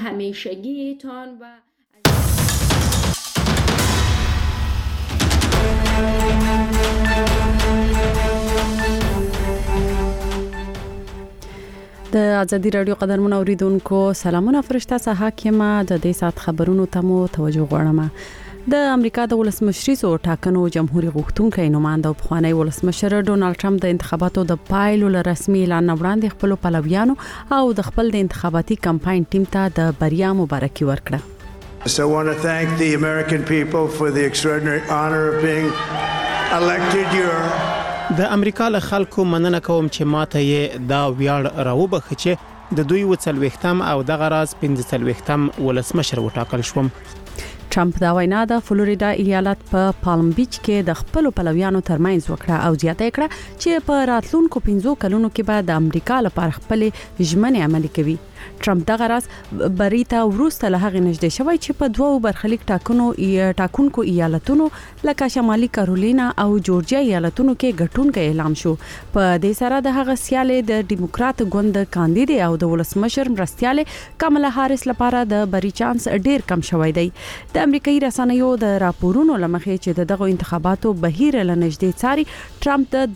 همیشگیتان و د ازادي رادیو قدرمن اوریدونکو سلامونه فرشته سه حکیمه د دې سات خبرونو ته مو توجه غواړم. د امریکا د ولسمشریزو ټاکنو جمهوریت غوښتونکي نماینده او پخوانی ولسمشر ډونالد ټرمپ د انتخاباتو د پایلو له رسمي اعلان وړاندې خپل پلویانو او د خپل د انتخاباتي کمپاین ټیم ته د بریا مبارکي ورکړه. So I want to thank the American people for the extraordinary honor of being elected your د امریکا له خلکو مننه کوم چې ماته یې دا ویاړ راوبخه چې د دوی وڅلوختم او دغه راز 15 ولسمشر وټاکل شوم. ټرمپ دا وینا د فلوریدا ایالت په پالم بیچ کې د خپل پلویانو ترمنځ وکړه او زیاته کړه چې په راتلونکو 15 کلونو کې به د امریکا لپاره خپل ژمنې عملي کوي. ټرمپ دغه راز بریته ورسته له هغه نږدې شوی چې په دوو برخلیک ټاکنونکو ایالتونو لکه شمالي کارولینا او جورجیا ایالتونو کې ګټونکي اعلان شو. په دې سره د هغه سیالي د ډیموکرات ګوند کاندید او د ولسمشر مرستياله کاملا هاریس لپاره د بری چانس ډیر کم شوی دی. د امریکایي رسنیو د راپورونو لمخې چې دغه انتخاباتو بهیر له نږدې څاري ټرمپ د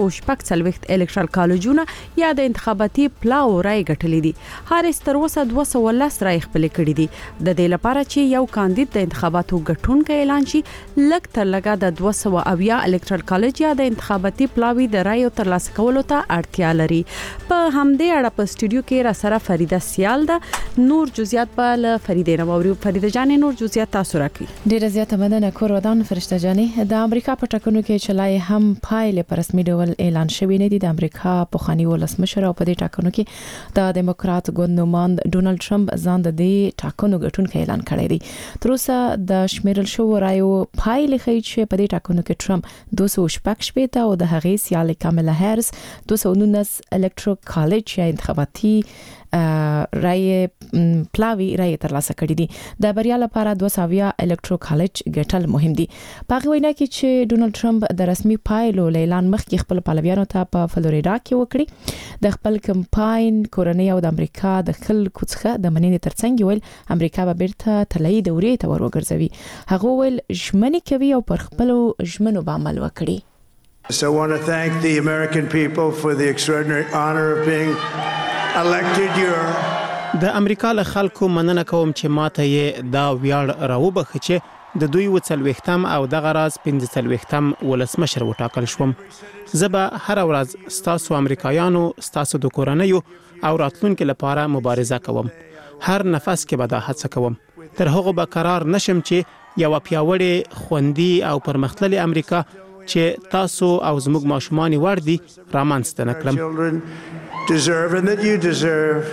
240 الکترال کالجونه یا د انتخاباتي پلاو رای ګټلې دي. هاریس تر اوسه 210 رای خپل کړي دي د دې لپاره چې یو کاندید د انتخاباتو ګټونکي اعلان شي. لږ تر لږه د 200 الکترال کالج یا د انتخاباتي پلاوی د رایو ترلاسه کولو ته اړتیا لري. په همدې اړه په استودیو کې را سره فریده سیال ده. نور جزئیات په فریده نووري. فریده جان نور جزئیات تاسو راکړي. ډیره زیاته مننه کور ودان فرشته جانې. د امریکا په ټاکنو کې چلای هم پایله پر رسمي ډول اعلان شوی نه دي. د امریکا پخوانی ولسمشر او په دې ټاکنو کې د ډیموکرات ګوند نماینده ډونالد ټرمپ ځان د دې ټاکنو ګټونکي اعلان کړی دی. تر اوسه د شمیرل شو رایو پایله ښیي چې په دې ټاکنو کې ټرمپ 216 او د هغې سیالي کاملا هاریس 219 الکترال کالج یا انتخاباتي رای پلاوی رای ترلاسه کړی دي. د بریا لپاره 200 الکترال کالج ګټل مهم دي. په وینا کې چې ډونالد ټرمپ د رسمي پایلو اعلان مخکې خپل پلویانو ته په فلوریدا کې وکړي د خپل کمپاین کورنۍ او د امریکا د خلکو څخه د مننې ترڅنګ ویل امریکا به بیرته طلایي دورې ته ورګرځوي. هغه ویل ژمنې کوي او پر خپل ژمنو به عمل وکړي. So I want to thank the American people for the extraordinary honor of being elected your د امریکا له خلکو مننه کوم چې ماته یې دا ویاړ راوبخه چې د دوی وڅلوختم او دغه راز 15 ولسمشر وټاکل شوم. زه به هر ورځ ستاسو امریکایانو ستاسو د کورنۍ او راتلونکو لپاره مبارزه کوم. هر نفس کې به دا هڅه کوم. تر هغه به قرار نشم چې یو پیاوړی خوندي او پرمختللې امریکا چې تاسو او زموږ ماشومان وردی رامنځته نکړم. deserve and that you deserve.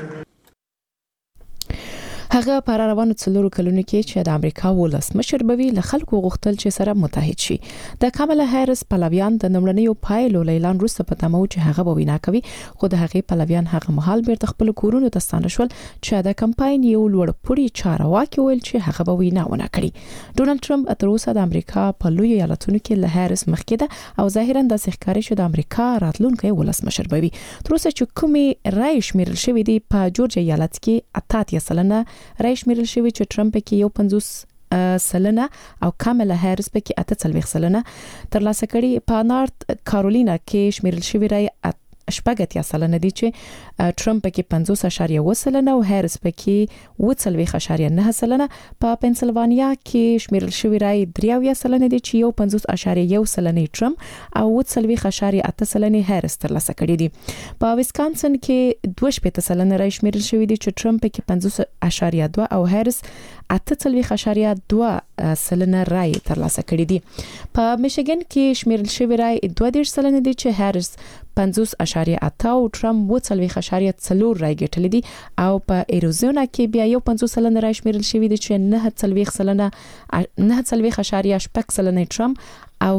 هغه پر روانو څلورو کلونو کې چې د امریکا ولسمشر بوي له خلکو غوښتل چې سره متحد شي. د کاملا هاریس پلویان د نمړنیو پایلو اعلان وروسته په تمو چې هغه به وینا کوي خو د هغې پلویان هغه مهال بیرته خپل کورونو ته ستانه شول چې د کمپاین یو لوړ پوړي چارواکي ویل چې هغه به وینا ونه کړي. ډونالد ټرمپ تر اوسه د امریکا په لوی ایالتونو کې له هاریس مخکې ده او ظاهرا د ښکاري شو د امریکا راتلونکي ولسمشر بوي. تر اوسه چې کومي رای شمیرل شوی دی په جورجیا ایالت کې 88% رای شمیرل شوی چې ټرمپ کې 50% او کاملا هاریس کې 48% ترلاسه کړي. په نارت کارولینا کې شمیرل شوی رای 80% دي چې ټرمپ کې 50.1% او هاریس کې 40.9%. په پنسلوانیا کې شمیرل شوی رای 3% دي چې یو 50.1% ټرمپ او 40.8% هاریس ترلاسه کړي دي. په ویسکانسن کې 2% رای شمیرل شوی دي چې ټرمپ کې 50.2 او هاریس 8.2% رای ترلاسه کړي دي. په میشیګن کې شمیرل شوی رای 2% دي چې هاریس 50.8 او ټرمپ 40.4 رای ګټلې دي او په ایریزونا کې بیا یو 50% رای شمیرل شوی دي چې 9.8% ټرمپ او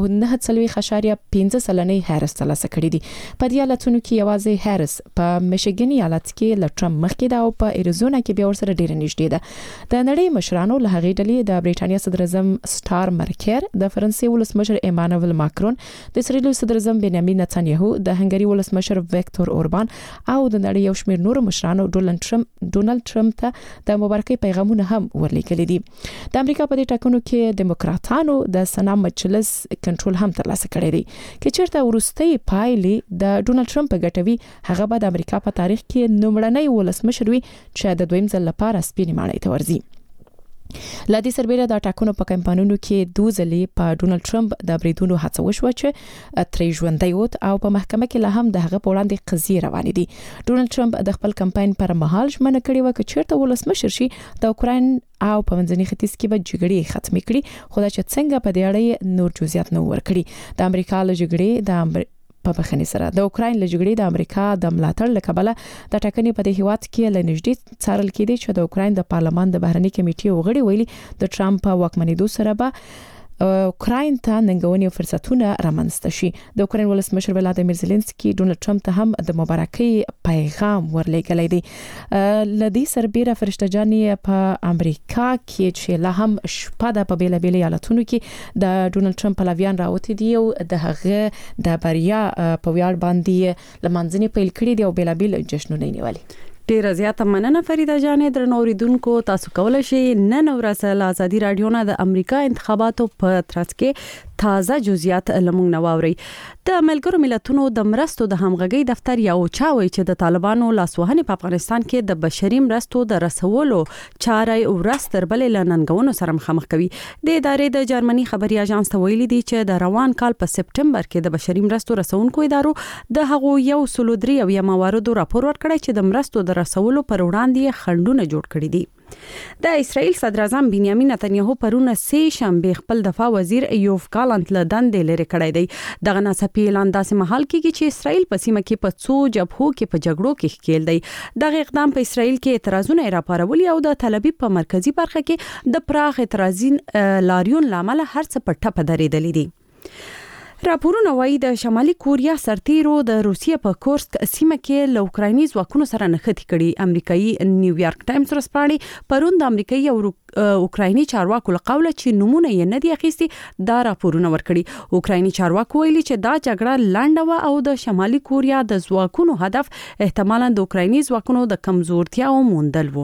9.5 سلنې هریس ترلاسه کړې دي. په دې حالتونو کې یوازې هریس په میشیګن ایالت کې له ټرمپ مخکې ده او په اریزونا کې بیا ورسره ډېر نږدې ده. د نړۍ مشرانو له هغې ډلې د برېټانیا صدر اعظم سټار مرکر، د فرانسې ولسمشر ایمانوئل ماکرون، د اسرائیل صدر اعظم بنیامین نتانیاهو، د هنګري ولسمشر ویکتور اوربان او د نړۍ یو شمېر نور مشرانو ډونالد ټرمپ ته د مبارکۍ پیغامونه هم ورلیکلي دي. د امریکا په دې ټاکنو کې دیموکراتانو د سنا مجلس کنټرول هم ترلاسه کړی دی. که چیرته وروستۍ پایلې د ډونالد ټرمپ غټوي، هغه به د امریکا په تاریخ کې لومړنی ولسمشر وي چې د دویم ځل لپاره سپینې ماڼۍ ته ورځي. لدې سربېره د ټاکنو په کمپاینونو کې دوه ځلې په ډونالد ټرمپ د بریدونو هڅه وشوه چې ترې ژوندی ووت او په محکمه کې لا هم د هغه په وړاندې قضیې روانې دي. ډونالد ټرمپ د خپل کمپاین پر مهال ژمنه کړې و چې چیرته ولسمشر شي د اوکراین او په منځني ختیځ کې به جګړې ختمې کړي، خو دا چې څنګه په دې اړه نور جزئیات نه ورکړي. د امریکا له جګړې په بخښنې سره د اوکراین له جګړې د امریکا د ملاتړ له کبله د ټاکنې په دې هیواد کې له نږدې څارل کېدي چې د اوکراین د پارلمان د بهرني کمیټې غړي ویلي د ټرمپ واکمنېدو سره به اوکراین ته ننګونې او فرصتونه رامنځته شي. د اوکراین ولسمشر ولادیمیر زيلنسکي ډونالد ټرمپ ته هم د مبارکۍ پیغام ورلېږلی دی. لدې سربېره فرشته جانې په امریکا کې چې لا هم شپه د په بیلابېل ایالتونو کې د ډونالد ټرمپ پلویان راوتي دي او د هغه د بریا په ویاړ باندې لمانځنې پیل کړې دي او بیلابېل جشنونه یې نیولي. ډیره زیاته مننه فریده جانې. درنو اوریدونکو، تاسو کولای شئ نن ورځ له ازادي رادیو نه د امریکا انتخاباتو په ترڅ کې تازه جزئیات لمونږ نواوري. د ملګرو ملتونو د مرستو د همغږي دفتر یو چاوي چې د طالبانو لاسوهنې په افغانستان کې د بشري مرستو د رسولو چارې ورځ تر بلې لننګونو سره مخامخ کوي. د ادارې د جرمني خبري اژانس ته ویلي دي چې د روان کال په سپټمبر کې د بشري مرستو رسونکو ادارو د هغو 103 مواردو راپور ورکړی چې د مرستو د رسولو پر وړاندې خنډونه جوړ کړي دي. د اسرائیل صدر اعظم بنیامین نتانیاهو پرونه سه شنبه خپل دفاع وزیر ایوب ګالانت له دندې لري کړی دی. دغه ناڅاپي اعلان داسې مهال کېږي چې اسرائیل په سیمه کې په څو جبهو کې په جګړو کې ښکېل دی. دغه اقدام په اسرائیل کې اعتراضونه راپارولي او د تل ابیب په مرکزی برخه کې د پراخ اعتراضي لاریون لامل هر څه په ټپه درېدلې دي. راپورونه وايي د شمالي کوریا سرتیرو د روسیې په کورسک سیمه کې له اوکرایني ځواکونو سره نښتې کړي. امریکایي نیویارک ټایمز ورسپاري پرون د امریکایي او اوکرایني چارواکو له قوله چې نمونه یې نه دي اخیستي دا راپورونه ورکړي. اوکرایني چارواکو ویلي چې دا جګړه لنډه و او د شمالي کوریا د ځواکونو هدف احتمالاً د اوکرایني ځواکونو د کمزورتیا او موندل و.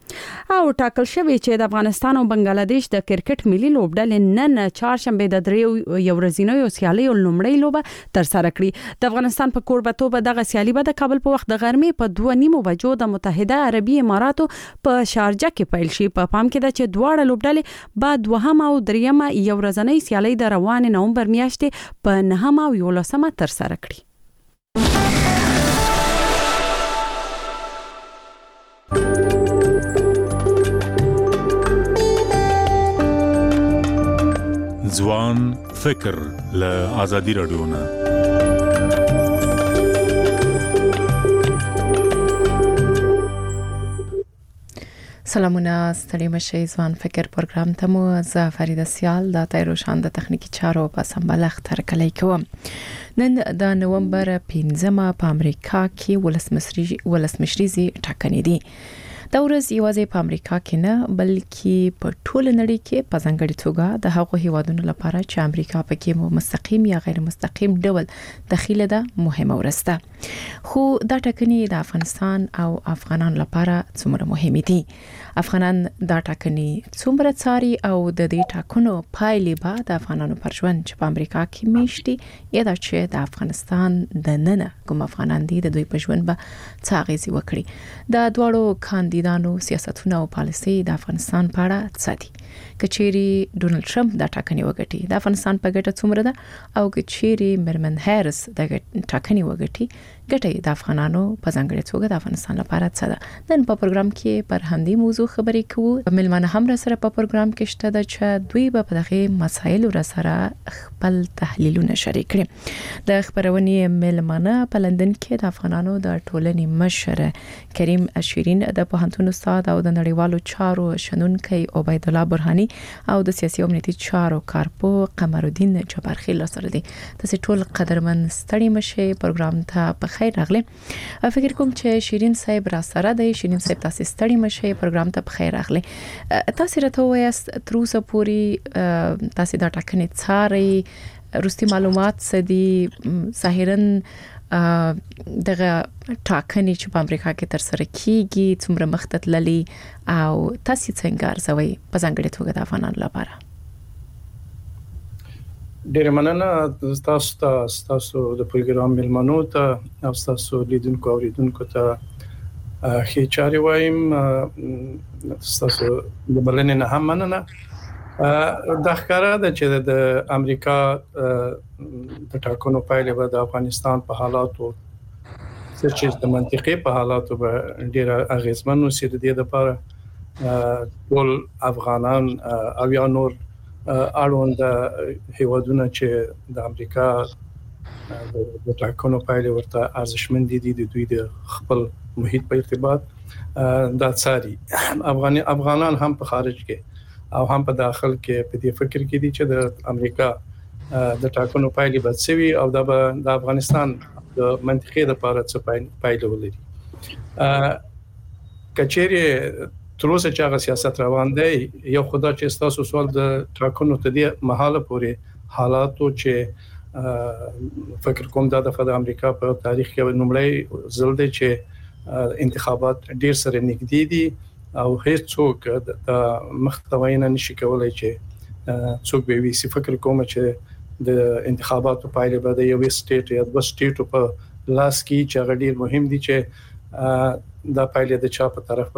او ټاکل شوی چې د افغانستان او بنگلاديش د کرکټ ملي لوبډلې نن چهارشنبه د دریو یو ورځینیو سیالیو لومړی لوبه تر سره کړي. د افغانستان په کوربتوب دغه سیالي به د کابل په وخت د غرمې په 2:30 بجو د متحده عربي اماراتو په شارجه کې پیل شي. په پام کې ده چې دواړه لوبډلې بعد دوهم او دریم یو ورځنۍ سیالي د روان نومبر میاشتې په 9 او 11 تر سره کړي. ځوان فکر له ازادي رادیو نه. سلامونه، ستړي مشئ. ځوان فکر پروګرام ته مو زه فریده سیال د تایروشان د تخنیکی چارو په سمبالښت ترکلې کوم. نن د نومبر 15 په امریکا کې ولسمشریزي ټاکنې دي. دا ورځ یوازې په امریکا کې نه بلکې په ټول نړۍ کې په ځانګړي توګه د هغو هیوادونو لپاره چې امریکا پکې مستقیم یا غیر مستقیم ډول دخیله ده مهمه ورځ ده. خو دا ټاکنې د افغانستان او افغانانو لپاره څومره مهمه دي؟ افغانان دا ټاکنې څومره څاري او د دې ټاکنو پایلې به د افغانانو پر ژوند چې په امریکا کې میشتي یا د چې د افغانستان د نن کوم افغانان دي د دوی په ژوند به څه اغیزه وکړي؟ د دواړو کاندیدانو سیاستونه او پالیسي د افغانستان په اړه څه دي؟ کچېری ډونالد ټرمپ دا ټاکنې وګټي د افغانستان په ګټه څومره ده او کچېری مرمن هریس د ټاکنې وګټي ګټه د افغانانو په ځانګړي توګه د افغانستان لپاره څه ده؟ نن په پروګرام کې پر همدې موضوع خبرې کوو. ملمانه هم را سره په پروګرام کې شته د چې دوی په دغه مسایل را سره خپل تحلیلونه شریک کړي. د خبرونې ملمانه په لندن کې د افغانانو د ټولنې مشر کریم شیرین، د پوهنتون استاد او د نړیوالو چارو شنونکي عبید الله برهاني او د سیاسي او امنیتي چارو کارپو قمرالدین جبارخیل سره دي. تاسو ټول قدرمن ستړي مشه پروګرام ته په خیر راغلی. فکر کوم چې شیرین صاحب را سره دی. شیرین صاحب تاسو ستړي مشه پروګرام ته په خیر راغلی. تاسو راته وایست تر اوسه پورې تاسو دا ټاکنې څاري روستي معلومات سدي ظاهرا دغه ټاکنې چې په امریکا کې تر سره کیږي څومره مخته تللي او تاسو څنګه ارزوي په ځانګړي توګه د افغانانو لپاره؟ ډېر مننه تاسو د پروګرام ملمنو ته او تاسو لیدونکو اوریدونکو ته ښه چاري وایم. تاسو د بلنې نه هم مننه. د ښکارا د چې د امریکا د ټاکنو پایله به د افغانستان په حالاتو چې د منطقي په حالاتو به ډیر اغیزمن وسیل دي د لپاره ټول افغانان او یا نور اړوند هیوادونه چې د امریکا د ټاکنو پایله ورته ارزښمن دي د دوی د خپل محیط په ارتباط د څاري. افغانان هم په خارج کې او هم په داخل کې په دې فکر کې دي چې د امریکا د ټاکنو پایلې به څه وي او د افغانستان د منطقې لپاره څه پایله ولري. کچېری تر اوسه چې هغه سیاست روان دی یو خدای چې تاسو سوال د ټاکنو ته دی محاله پورې حالاتو چې فکر کوم دا د امریکا په تاریخ کې نومړی ځل دی چې انتخابات ډیر سره نږدې دي او هیڅ څوک د مختوینه نشي کولای چې څوک به وي. فکر کوم چې د انتخاباتو پایله به د یو سټیټ یا د سټیټو په لاس کې چې ډیر مهم دي چې دا پایله د چا په طرف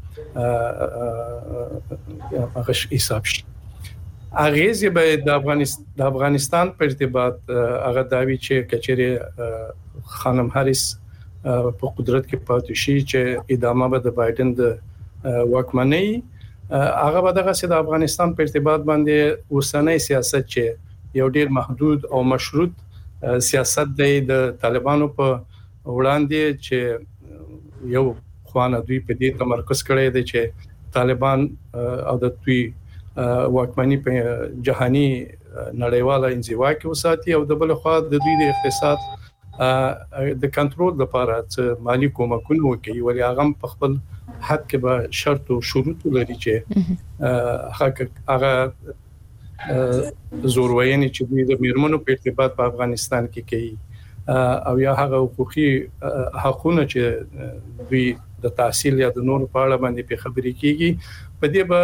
باندې هغه حساب شي. اغیزه به د افغانستان په ارتباط هغه داوی چې کچېره خانم هاریس په قدرت کې پاتې شي چې ادامه به د بایدن د واکمنۍ هغه به دغه د افغانستان په ارتباط باندې اوسنۍ سیاست چې یو ډیر محدود او مشروط سیاست دی د طالبانو په وړاندې چې یو خوانه دوی په دې تمرکز کړی دی چې طالبان او د دوی واکمنۍ په جهاني نړیواله انزوا کې وساتي او د بل خوا د دوی د اقتصاد د کنټرول لپاره چې مالی کومکونه وکړي ولې هغه په خپل حد کې به شرط او شروط لري چې هغه زوروینې چې دوی د میرمنو په ارتباط په افغانستان کې کوي او یا هغه حقوقي حقونه چې دوی د تحصیل یا د نور په اړه باندې په خبرې کیږي په دې به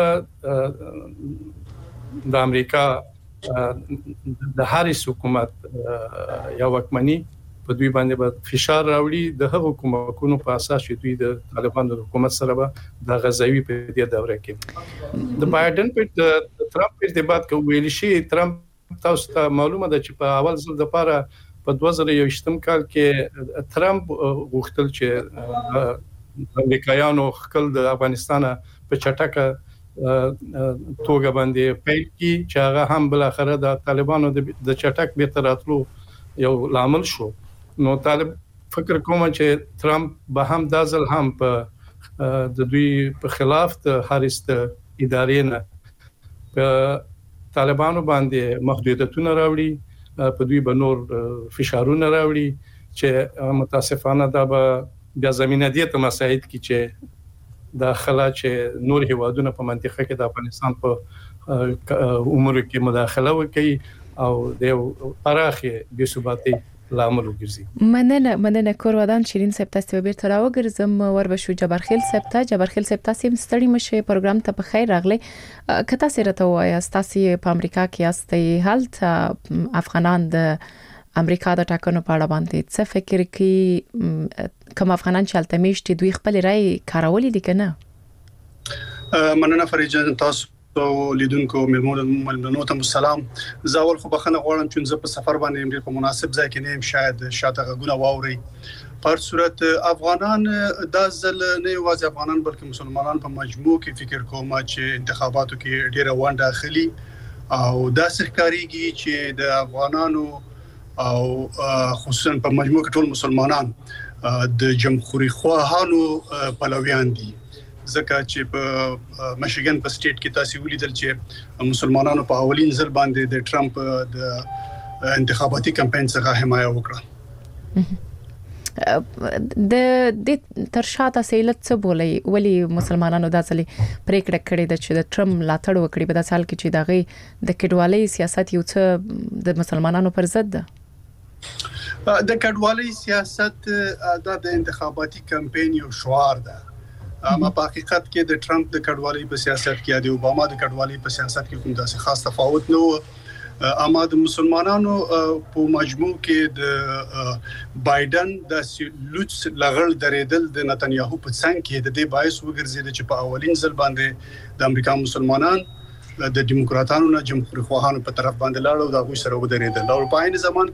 د امریکا د هاریس حکومت یا واکمنۍ په دوی باندې به فشار راوړي د هغو حکومتونو په اساس چې دوی د طالبانو د حکومت سره به د غزاوي په دې دوره کې د بایدن په ترامپ په ارتباط کې ویل شي. ترامپ تاسو ته معلومه ده چې په اول ځل د لپاره په 2021 کال کې ترامپ غوښتل چې امریکایانو خپل د افغانستان په چټکه توګه باندې پیل کی چې هغه هم بل اخره د طالبانو د چټک به تراتلو یو لامل شو. نو طالب فکر کوم چې ترامپ به هم دازل هم په د دوی په خلاف د هاریس ادارې نه په طالبانو باندې محدودیتونه راوړي په دوی به نور فشارونه راوړي چې متاسفانه دا به بیا زمينه دي ته مساعد کی چې داخله چې نور هیوادونه په منطقه کې د افغانستان په امور کې مداخله وکړي او د پراخه بې ثباتي لامل وګرځي. مننه کورودان شیرین صاحب تاسو به بیرته راوګرځم وربشو جبارخیل صاحب تاسو ستړي مشه پروګرام ته په خیر راغلی. کته سره ته وایي تاسو په امریکا کې یاستئ هلته افغانان د امریکا د ټاکنو په اړه باندې څه فکر کوي؟ کوم افغانان چې هلته میشتي دوی خپل رائے کارولې دي کنه؟ مننه فریجان تاسو لیدونکو ملمنو ته سلام. زاول خو بخنه غواړم چې زه په سفر باندې ډیر په مناسب ځای کې نیم شاید شاته غوونه واوري. په صورت افغانان د ځل نه یوازې افغانان بلکې مسلمانان په مجموع کې فکر کوم چې انتخاباتو کې ډیره ونډه اخلي او دا سرکاريږي چې د افغانانو او خصوصا په مجموع کې ټول مسلمانان د جمهوریت خواهانو پلویان دي. ځکه چې په میشیګن په سټیټ کې تاسو ولیدل چې مسلمانانو په اولین ځل باندې د ټرمپ د انتخاباتي کمپاین څخه حمایه وکړه. د ترشاته سیلت څه بولي ولی مسلمانانو د اصلي پریکړه کړې ده چې د ټرمپ لاتړ وکړي په داسال کې چې دغه د کډوالۍ سیاست یو څه د مسلمانانو پر ضد ده. د کډوالۍ سیاست د انتخاباتي کمپاین یو شعار ده، اما په حقیقت کې د ټرمپ د کډوالۍ په سیاست کې یا د اوباما د کډوالۍ په سیاست کې کوم داسې خاص تفاوت نه و. اما د مسلمانانو په مجموع کې د بایدن د لوڅ لغړ درېدل د نتنیاهو په څنګ کې د دې باعث وګرځید چې په اولین ځل باندې د امریکا مسلمانان د دیموکراتانو نه جمهوریت خواهانو په طرف باندې لاړ او د غوښ سره ودرېدل. او په عین زمان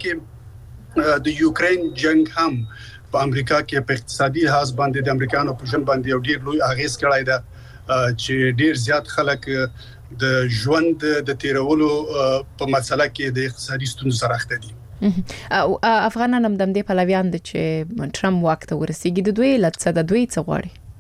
کې د یوکرين جنگ هم په امریکا کې په اقتصادي لحاظ باندې د امریکانو په ژوند باندې یو ډیر لوی اغیز کړی دی چې ډیر زیات خلک د ژوند د تیرولو په مسله کې د اقتصادي ستونزو سره اخته دي. او افغانان هم د پلویان دي چې ټرمپ وخت ورسیږي د دوی لڅ د دوی څه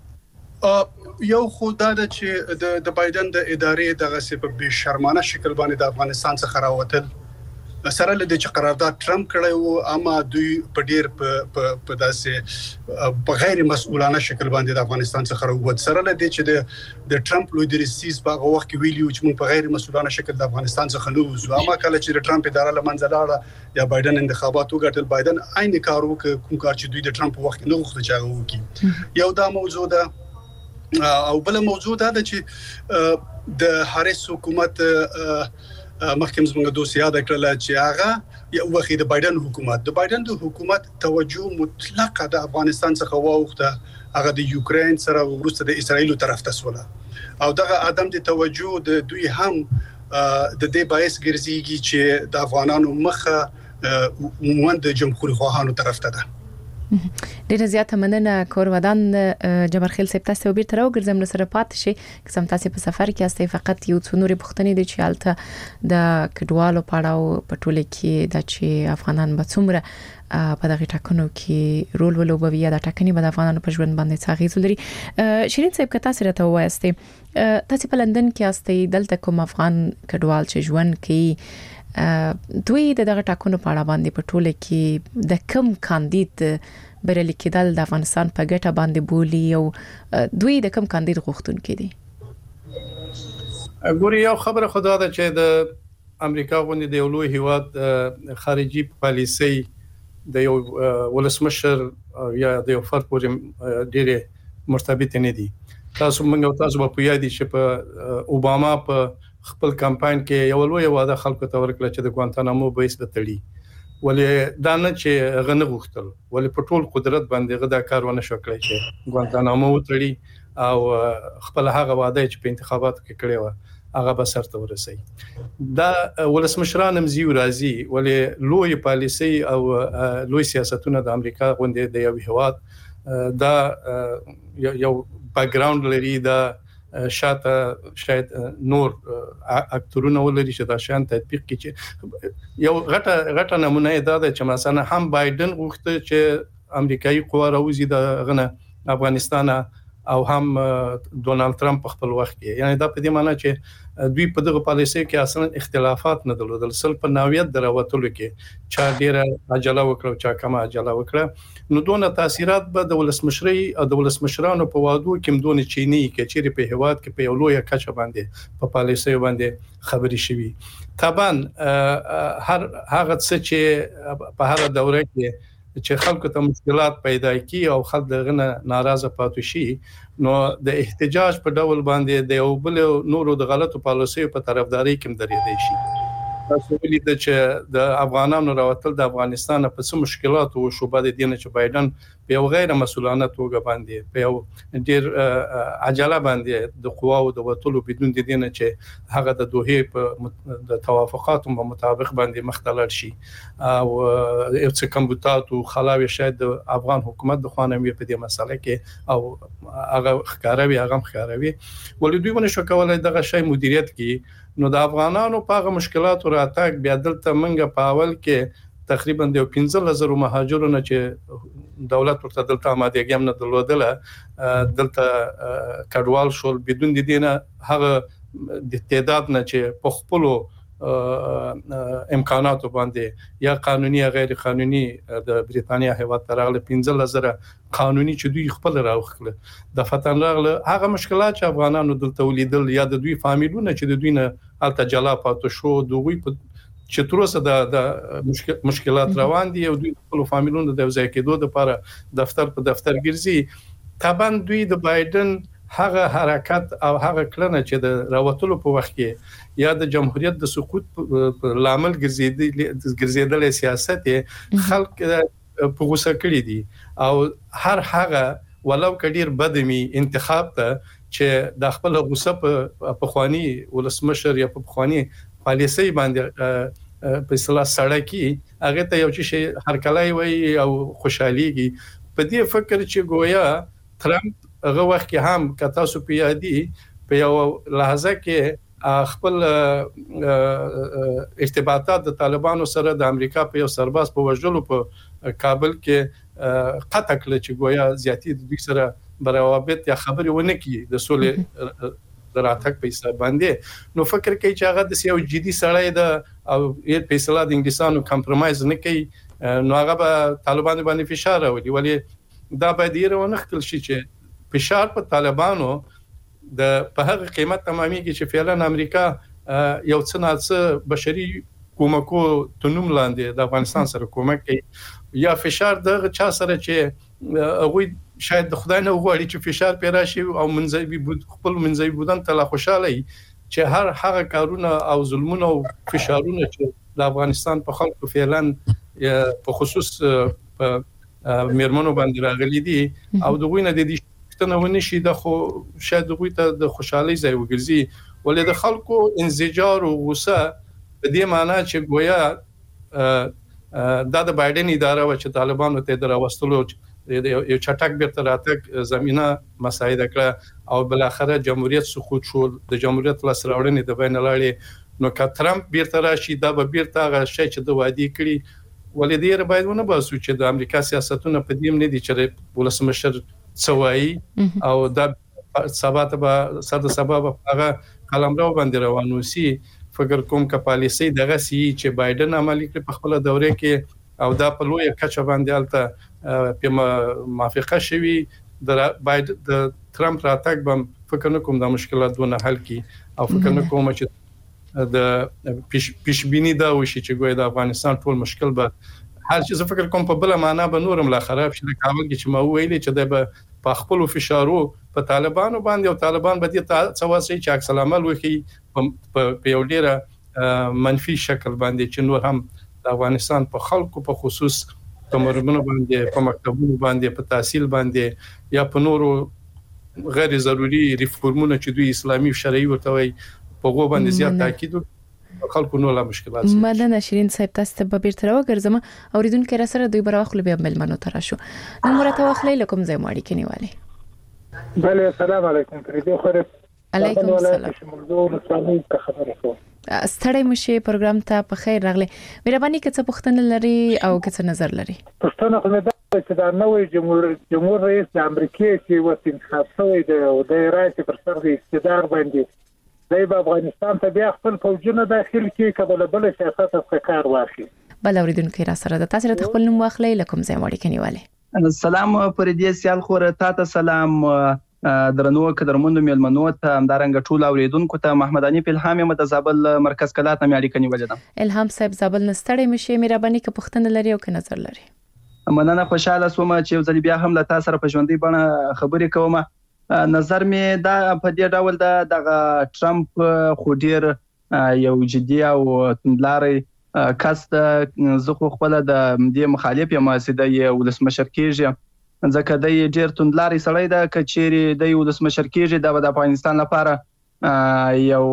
غواړي. یو خدای د چې د بایدن د ادارې دغه څه په بے شرمانه شکل باندې د افغانستان څخه راوتل سره له دې چې قرارداد ټرمپ کړی وو، اما دوی په ډیر په داسې په غیر مسؤلانه شکل باندې د افغانستان څخه راووت. سره له دې چې د ټرمپ لوی درسیز په هغه وخت کې ویلیو چې موږ په غیر مسؤلانه شکل د افغانستان څخه نه وځو، اما کله چې د ټرمپ اداره لمنځه لاړه یا بایدن انتخابات وګټل، بایدن عین کار وکړ کوم کار چې دوی د ټرمپ وخت نه غوښته چې هغه وکړي. یو دا موضوع ده او بل موضوع ده چې د هاریس حکومت مخکې زموږ دوست یاد کړل چې هغه یو وخت د بایدن د حکومت توجه مطلقه د افغانستان څخه واوښته، هغه د یوکرين سره ورسته د اسرایل طرف ته سوله او دغه عدم د توجه د دوی هم د دې باعث ګرځيږي چې د افغانانو مخه عموما د جمهوریت خواهانو طرف ته ده. ډیره زیاته مننه کورودان جبرخیل صاحب، تاسو به تر وګرځم نو سره پات شي قسم تاسو په سفر کې استي فقط یو څو نوري پښتنې دي چې الته د کډوالو پاړاو پټول کې د چې افغانان به څومره په دغه ټاکنو کې رول ولوبوي یا د ټاکنې په افغانانو په ژوند باندې څه اغیز لري. شیرین صاحب که تاسو راته وایستئ تاسو په لندن کې استئ دلته کوم افغان کډوال چې ژوند کوي دوی دغه ټاکنو په اړه باندې په ټوله کې د کم کاندید بریالي کېدل د افغانستان په ګټه باندې بولی او دوی د کم کاندید غوښتونکي دي؟ ګوري یو خبره خدا ده چې د امریکا غونډې د یو لوی هیواد خارجي پالیسي د یو ولسمشر یا د یو فرد پورې ډېر مرتبط نه دي. تاسو په یاد شي په اوباما په خپل کمپاین کې یو لوی وعده خلکو ته ورکړه چې د ګوانتانامو بیس به تړي، ولې دا نه چې غنه غوښتل، ولې په ټول قدرت باندې غدا کارونه شو کړی چې ګوانتانامو وتړي او خپل هغه وعده چې په انتخاباتو کې کړی و هغه به سرته ورسي. دا ولسمشران مزي راځي، ولې لوی پالیسي او لوی سیاستونه د امریکا غونډې د یو هیواد دا یو بیک ګراوند لري، دا شاته شاید نور اکټورونه ولري چې دا شان تطبیق کړي. یو غټه نمونه دا ده چې مثلا هم بایدن غوښته چې امریکایي قوا راوځي د غنه افغانستان او هم ډونالد ترامپ خپل وخت کې، یعنی دا په دې معنی چې دوی په دغه پالیسي کې اصلا اختلافات نه درلودل، سل په نوعیت دراوتلو کې چا ډیره عجله وکړه چا کم عجله وکړه، نو دونه تاثیرات به د ولسمشري او د ولسمشرانو په وادو کې دونه چینی کې چیرې په هواد کې په یو لوی کچه باندې په پالیسي باندې خبري شوي. طبعا هر هغه څه چې په هر دوره کې چې خلکو ته مشکلات پیدا کی او خلک دغه ناراضه پاتې شي، نو د احتجاج په ډول باندې د یو بل نورو د غلطو پالیسیو په طرفداري کې درېدي شي. تاسو ولید چې د افغانانو راوتل د افغانستان په څه مشکلات او شوبه د دین چې بایدن په یو غیر مسؤلانه توګه باندې په یو ډیر عجله باندې د قواو د وټولو بدون د دین چې هغه د دوه په د توافقاتو په مطابق باندې مختلل شي او یو څه کمبوتات او خلاوي شاید د افغان حکومت د خوانمي په دې مسله کې او هغه ښکاروي ولې دوی ونه شو کولای دغه شی مدیریت کوي. نو د افغانانو په هغه مشکلاتو راتګ بیا دلته منګه په اول کې تقریبا د 15000 مهاجرونو چې دولت ورته دلته آمادګي هم نه درلودله دلته کډوال شول بدون د دینه هغه د تعداد نه چې په خپل امکاناتو باندې یا قانوني یا غیر قانوني د بریتانیا هیواد ترغله 15000 قانوني چې دوی خپل راوخله د فتن راغله هغه مشکلات چې افغانانو دلته ولیدل یا د دوی فامیلونه چې د دوی نه الته جلا پاتې شو دوی چې تر اوسه د مشکلات روان دي او دوی خپل فامیلونو د ځای کېدو لپاره دفتر په دفتر ګرځي طبعا دوی د بایدن هغه حرکت او هغه کړنه چې د راوتلو په وخت کې یا د جمهوریت د سقوط لامل ګرځیدل سیاست خلک په غوسه کړی دي او هر هغه ولو کډیر بدمي انتخاب ته چې د خپل غوسه په خواني ولسمشر یا په خواني پالیسي باندې په اصطلاح سړکی هغه ته یو شي هرکلای وي او خوشحاليږي په دې فکر چې گویا ترامپ هغه وخت کې هم کتا سو پیادي په یو لحظه کې خپل ارتباطات د طالبانو سره د امریکا په یو سرباز په وژلو په کابل کې قطع کړ چې گویا زیاتی د دوی سره بروابط یا خبرې ونه کی د سولې دراتک په حساب باندې نو فکر کوي چې هغه د یو جدي سړی د او یې په اصطلاح د انګلیسانو کمپرمایز نه کوي نو هغه به طالبانو باندې فشار راوړي ولی دا باید یې ونه خپل شي چې فشار په طالبانو د په هغه قیمت تمامېږي چې فعلا امریکا یو څه بشري کومکو تنوم لاندې د افغانستان سره کومک کوي یا فشار د چا سره چې هغه شاید د خدای نه وغواړي چې فشار پیرا شي او منځوي خپل منځوي بودن ته لا خوشاله چې هر هغه کارونه او ظلمونه او فشارونه چې د افغانستان په خلکو فعلا په خصوص په میرمنو باندې راغلي دي او دغه نه د دې څنګه ونشي د خو شاید دغه ته د خوشحالي ځای وګرځي ولې د خلکو انزجار او غوسه په دې معنی چې گویا د بایدن اداره و چې طالبانو ته دراوستلو یو چټک بیرته راتګ زمينه مساعده کړه او بل اخره جمهوریت سقوط شو د جمهوریت لاس راوړنې د بین اللاړې نو که ترامپ بیرته راشي دا به بیرته هغه شی چې د وادي کړی ولې دې باید ونه باسو چې د امریکا سیاستونه په دې نه دي چې ولسمشر سوای او دا سبات به صد سبب هغه قلمرو باندې روانو سي فکر کوم ک پالیسي دغه سي چې بایدن عملي کړ په خپل دوره کې او دا په لوی کچه باندې الته په موافقه شوي د ترامپ راتګ بم فکر نه کوم د مشکلاتونو حل کی او فکر نه کوم چې د پیشبینی دا وشي چې ګویا د افغانستان ټول مشکل به هر څه فکر کوم په بل معنا به نورم لا خراب شي د کابل کې چې ما ویلي چې د په خپل فشارو په طالبانو باندې او طالبان به دې څواسي چې عکس العمل وکړي په یو ډیره منفي شکل باندې چې نور هم د افغانستان په خلکو په خصوص په مرمنو باندې په مکتبونو باندې په تحصیل باندې یا په نورو غیر ضروري ریفورمونو چې دوی اسلامي شرعي ورته وي په غو باندې زیات تاکید خلکو نو لا مشکلات مدن شیرین صاحب تاسو ته به تر وګرځم اوریدونکو را سره دوی براخلو بیا ملمنو تر شو نو مرته واخلې لکم زې ماړي کې نیواله بله السلام علیکم پریدي خو علیکم السلام موضوع رسالې ته خبره کوم ستړی مشه پروګرام ته په خیر راغله مهرباني کڅ پښتنه لري او کڅ نظر لري پښتنه خو دا چې دا نوې جمهور رئیس د امریکا چې وڅ انتخاب شوی دی او د رئیس پر سر د اقتدار باندې د افغانستان ته بیا خپل فوجونه داخل کې کبل بل سیاست په کار واخلي بل اوریدونکو را سره د تاسو ته خپل نوم واخلې لکم زې ماړي کې نیواله السلام پردي سیال خور ته سلام درنو قدرمنو میلمنو ته همدارنګ ټول اوریدونکو ته محمد انیف الهام د زابل مرکز کلات نه اړیکه نیولې الهام صاحب زابل نستړی مشه مهرباني ک پښتنه لري او ک نظر لري مننه خوشاله سوم چې یو ځل بیا هم له تاسو سره په ژوندۍ باندې خبرې کوم نظر می دا په دې ډول د ټرمپ خو ډیر یو جدي او تندلاري کاست زه خو خپل د دې مخالف یم چې د ولسمشر کېږي ځکه د ډیر تندلاري سړی د کچيري د ولسمشر کېږي د افغانستان لپاره یو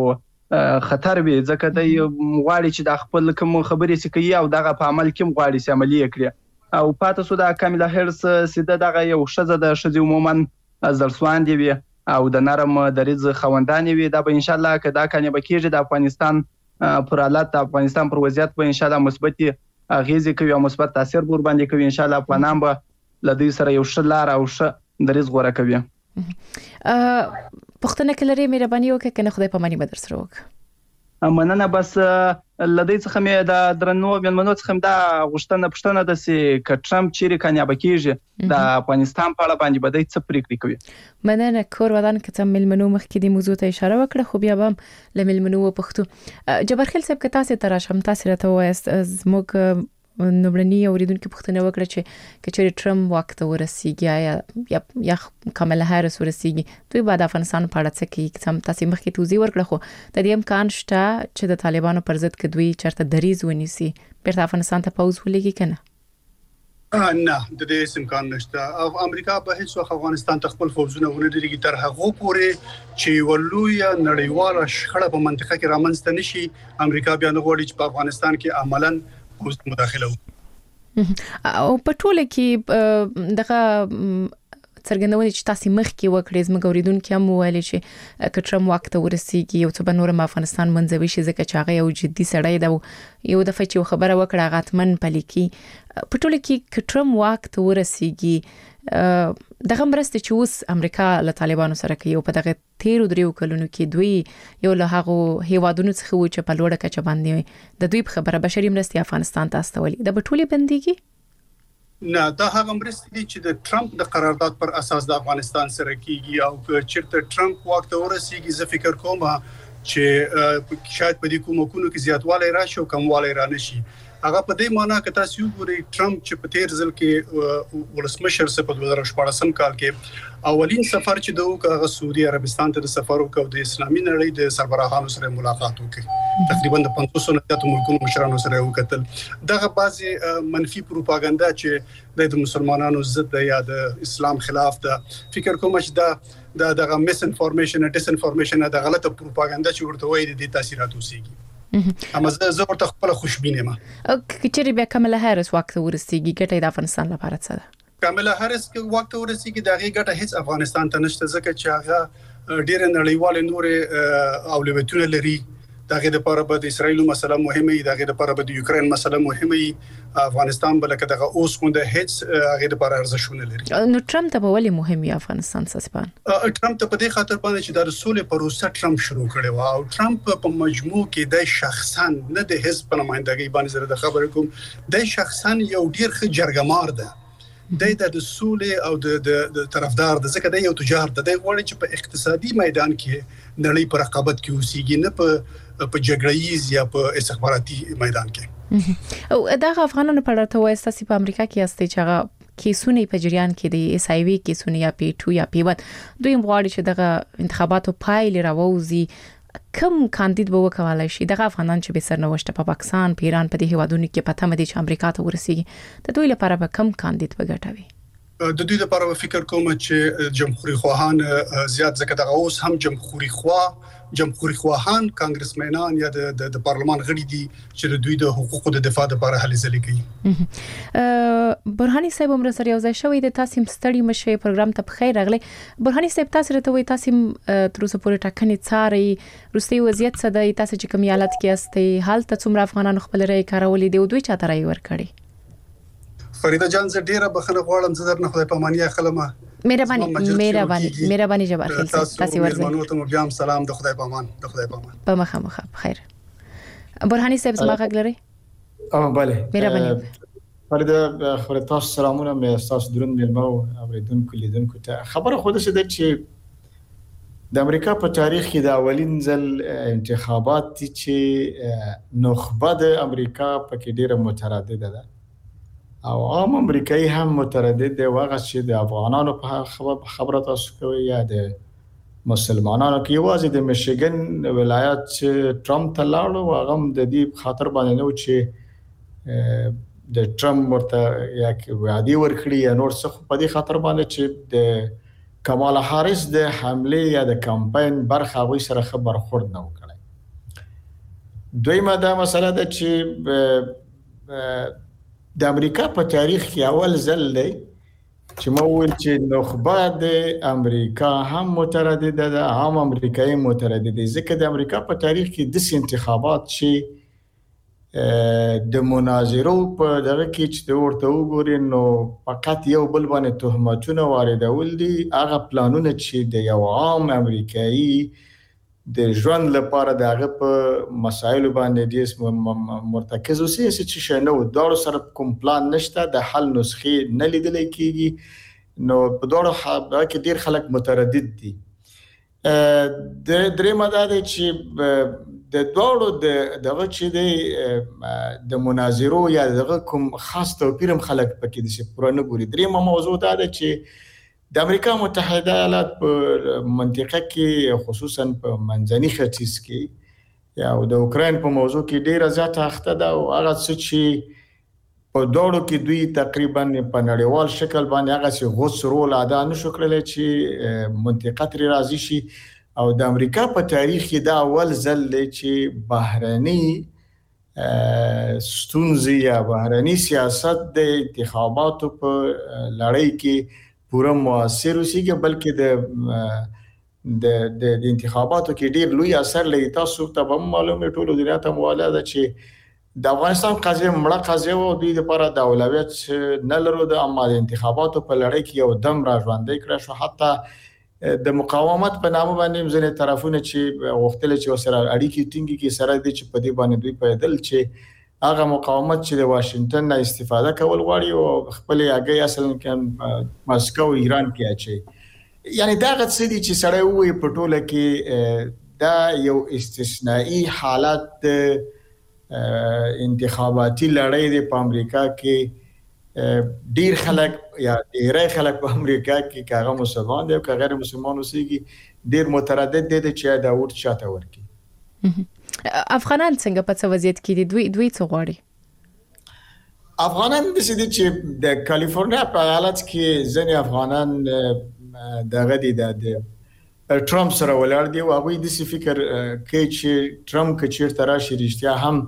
خطر وي ځکه د غواړي چې د خپل کوم خبرې سکي او دغه په عمل کې غواړي چې عملی کړي او پاتې سو د کاملا هرس سیده دغه یو شزه د شزي عموما زرسوان دی او د نرم دریز خوندانې وي دا به ان شاء الله کدا کنه بکیږي د افغانستان پر حالت د افغانستان پر وضعیت به ان شاء الله مثبت غیزي کوي او مثبت تاثیر ور باندې کوي. ان شاء الله افغانان به لدی سره یو شلار او ش دریز غوړه کوي. پښتنه کلري مهرباني وکړه کنه خدای په مانی بدر سره وک. مننه. بس لدی څخه مې د درنو ملمنو څخه دا پښتنه د سي ک ټرمپ چیرې کامیاب کیږي د افغانستان په اړه باندې بدای څه پریکړه کوي. مننه کور ودان کته ملمنو مخکې د موضوع ته اشاره وکړه خو بیا به لملمنو پښتو جبرخیل صاحب کته تاسو تراشم تاسو راته وایست زموږ نوبلنی اوریدونکو پښتنه وکړه چې کچېری ټرمپ وخت ورسیږي یا کاملا هاریس ورسیږي دوی بعد افغانستان په اړه څه کوي چې تاسو مخکې توضیح ورکړه خو د دې امکان شته چې د طالبانو پر ضد کې دوی چرته دریز ونیسي پر افغانستان ته پاوز ولګي کنه. نه د دې امکان نشته. امریکا به هیڅ وخت افغانستان ته خپل فوجونه ونه لري تر هغه پورې چې ولویا نړیواله شخړه په منطقه کې رامنځته نشي. امریکا بیا نه غواړي چې په افغانستان کې عملاً مداخله او په ټوله کې دغه څرګندونه چې تاسو مخ کې وکړې زموږ اوریدونکو هم ویل چې کټرم وخت ورسیږي او څه به نور افغانستان منځوي شي ځکه چې هغه یو جدي سړی دی یو دفعه چې خبره وکړه غاتمن پلیکی په ټوله کې کټرم وخت ورسیږي دغه مرسته چې اوس امریکا له طالبانو سره کوي او په دغه 13 کلونو کې دوی یو له هغه هیوادونو څخه و چې په لوړه کچه باندې د دوی په خبره بشري مرستې افغانستان ته استولي د بټولي بنديږي. نه دا هغه مرستې دي چې د ټرمپ د قرارداد پر اساس د افغانستان سره کیږي او چې ټرمپ وخت ورسیږي زه فکر کوم چې شاید په دې کومو کې زیاتوالی راشي او کموالی را نشي. هغه په دې معنی کې تاسو وګورئ ټرمپ چې په تیر ځل کې ولسمشر سره په 2014 کال کې اولین سفر چې دوه هغه سعودي عربستان ته د سفر وکړ د اسلامي نړۍ د سربراهانو سره ملاقات وکړ تقریبا د 500 ملکونو مشرانو سره وکتل. دغه بعضي منفي پروپاګاندا چې د مسلمانانو ضد یا د اسلام خلاف ده فکر کوم چې دغه میس انفارمیشن او ډیس انفارمیشن د غلطه پروپاګاندا چې ورته وایي د تاثیرات وسیږي. اما زه ورته خپل خوشبینه ما کچېری بیا کاملا هاریس وخت ورسیږي ګټه د افغانستان لپاره څه ده؟ کاملا هاریس کې وخت ورسیږي دغه ګټه هیڅ افغانستان ته نشته ځکه چې هغه ډېر نړیوال نور اولویتونه لري. دغه لپاره به د اسرایل مسله مهمه وي دغه لپاره به د یوکرين مسله مهمه وي. افغانستان بل کده اوس کومه هیڅ هغه لپاره ارزښونه لري. نو ټرمپ ته ولې مهم وي افغانستان سسپان؟ ټرمپ ته په دې خاطر باندې چې د رسول پروسه ټرمپ شروع کړي و او ټرمپ په مجموع کې د شخصا نه د حزب په نمائندګۍ باندې زره د خبرې کوم د شخصا یو ډیر ښه جرګمار ده. د رسول او د طرفدار د ځکه د یو تجار د غوړي چې په اقتصادي میدان کې نړۍ پر رقابت کې اوسېږي نه په جګړه‌یز یا په استخباراتي میدان کې. او دغه افغانانو په اړه وایي تاسو په امریکا کې یاستئ چې هغه کیسونه په جریان کې د اس ای وی کیسونه یا پی 2 یا پی 1 دوی غواړي چې دغه انتخاباتو پایلې راووزي کم کاندید به وکولای شي دغه افغانان چې به سرنوشت په پاکستان په ایران په دې هیوادونو کې پته مدي چې امریکا ته ورسیږي د دوی لپاره به کم کاندید وګټوي. د دوی لپاره فکر کوم چې جمهوریت خواهان زیات ځکه دغه اوس هم جمهوریت خواهان کانګرسمنان یا د پارلمان غړي دي چې د دوی د حقوقو د دفاع لپاره هلې ځلې کوي. برهاني صاحب عمر سره یو ځای شوی د تاسو ستړي مشه پروګرام ته بخیر راغلی. برهاني صاحب تاسو راته وایي تاسو تر اوسه پورې ټاکنې څاري روسي وضعیت څه دی تاسو چې کوم حالت کې استئ حالت څومره افغانانو خپل رای کارولې دی او دوی چاته رای ورکړي؟ فریده جان زه ډیره بخښنه غواړم زه درنه خدای پاماني اخلم. مهرباني جبار خیل تاسو ورځي منو ته بیا هم سلام د خدای پامان په مخه بخیر. برهاني صاحب زما غږ لري؟ بله مهرباني فريده خبر تاسو سلامونه مې تاسو درون ملمو اوریدونکو لیدونکو ته خبره خو ده چې د امریکا په تاریخ کې د اولین ځل انتخابات دي چې نخبه د امریکا پکې ډیره متردده ده او عام امریکایي هم متردد دی واغه چې د افغانانو په خبره تاسو کوي یا د مسلمانانو کې یوازې د میشیګن ولایت چې ټرمپ ته لاړو هغه د دې خاطر باندې نو چې د ټرمپ ورته یا کې وعده ورکړي یا نور څه په دې خاطر باندې چې د کمالا هاریس د حمله یا د کمپاین برخه وي سره خبر خورد نه وکړي. دویمه دا مسله ده چې د امریکا په تاریخ کې اول ځل دی چې مول چې نخبه د امریکا هم متردد ده هم امریکایي متردد دي ځکه د امریکا په تاریخ کې د انتخابات چې د مناظرو په دغه کې چې ورته وګوري نو فقط یو بل باندې تهمتونه واردول دي. هغه پلانونه چې د یو عام امریکایي د ژوند لپاره دغه په مسایلو باندې ډیر مرتکز اوسي چې شنو داړو سره کوم پلان نشته، د حل نسخې نه لیدل کیږي. نو په داړو کې ډیر خلک متردد دي. د درې ماده چې د دوړو دغه چې د مناظرو یا دغه کوم خاص توپیر هم خلک پکې د پرانه ګوري. درېمه موضوع دا ده چې د امریکا متحده ایالات په منطقه کې خصوصا په منځني ختیځ کې یا د اوکراین په موضوع کې ډیره زیاته اخته ده او هغه څه چې په دوړو کې دوی تقریبا په نړیوال شکل باندې هغه چې غوڅ رول ادا نشو کړلی چې منطقه ترې راضي شي. او د امریکا په تاریخ کې دا اول ځل دی چې بهرني ستونزې یا بهرني سیاست د انتخاباتو په لړۍ کې پوره مؤثر اوسېږي، بلکې د انتخاباتو کې ډیر لوی اثر لري. تاسو ته هم معلومه ټولو دنیا ته مواله ده چې د افغانستان قضیه مړه قضیه او دوی لپاره د اولویت نه لرو د اما د انتخاباتو په لړۍ کې یو دم را ژوندۍ کړه شو. حتی د مقاومت په نامه باندې ځینې طرفونه چې غوښتل چې وسره اړیکې ټینګي کې سره دي چې په دې باندې دوی پیدل چې هغه مقاومت چې د واشنگټن نه استفاده کول غواړي او خپل هغه اصلا کې مسکو ایران کې اچي. یعنی دا غت سدي چې سره وي په ټوله کې دا یو استثنایی حالت انتخاباتي لړۍ د امریکا کې ډیر خلک یا ډیری خلک په امریکا کې کاغه مسلمان دي او کاغه غیر مسلمان اوسېږي ډیر متردد دي چې دا ورته چاته ورکی. افغانان څنګه په څه وضعیت کې دي؟ دوی څه غواړي؟ افغانان د سدي چې د کالیفورنیا په ایالت کې ځینې افغانان دغه دي د ټرمپ سره ولاړ دي او هغه د فکر کوي چې ټرمپ کچیر راشي رښتیا هم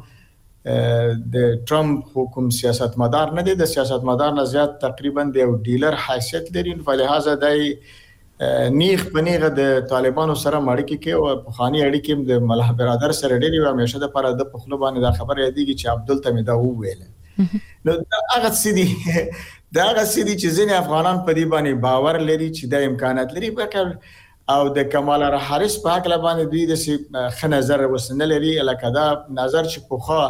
د ټرمپ حکوم سیاستمدار نه دی، د سیاستمدار نه زیات تقریبا د یو ډیلر حیثیت لري. په لحاظه دای نیغ پنیغه د طالبانو سره مړکی کې او په خاني اړیکې د ملح برادر سره ډیری و همیشه د پر د پخلو باندې د خبر یادېږي چې عبدل تمیدا وویل. نو هغه سیدي چې ځینې افغانان په دې باندې باور لري چې د امکانات لري او د کمالا هاریس په حق باندې دوی د ښه نظر وسنه لري. لکه دا نظر چې پوخا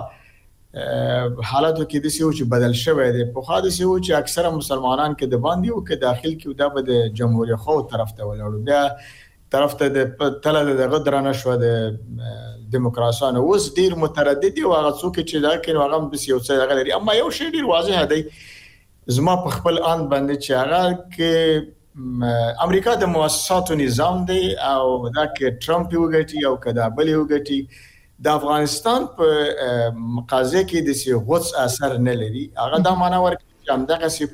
حالاتو کې د سیو چې بدل شوی دی. په خاطر سیو چې اکثره مسلمانان کې د باندې او کې داخل کې دا به د جمهوریت خو طرف ته ولاړو، بیا طرف ته د تل د غدرانه شو د دیموکراسانو اوس ډیر متردد او هغه څوک چې دا کې هغه به سیو څه غلري. اما یو شی ډیر واضح دی زما په خپل ان باندې چې هغه کې امریکا د مؤسساتو نظام دی او دا کې ټرمپ یو غټي او کدا بل یو غټي د افغانستان په مقازه کې د سی غوڅ اثر نه لري. هغه دا معنا ورکړي چې همدغه سی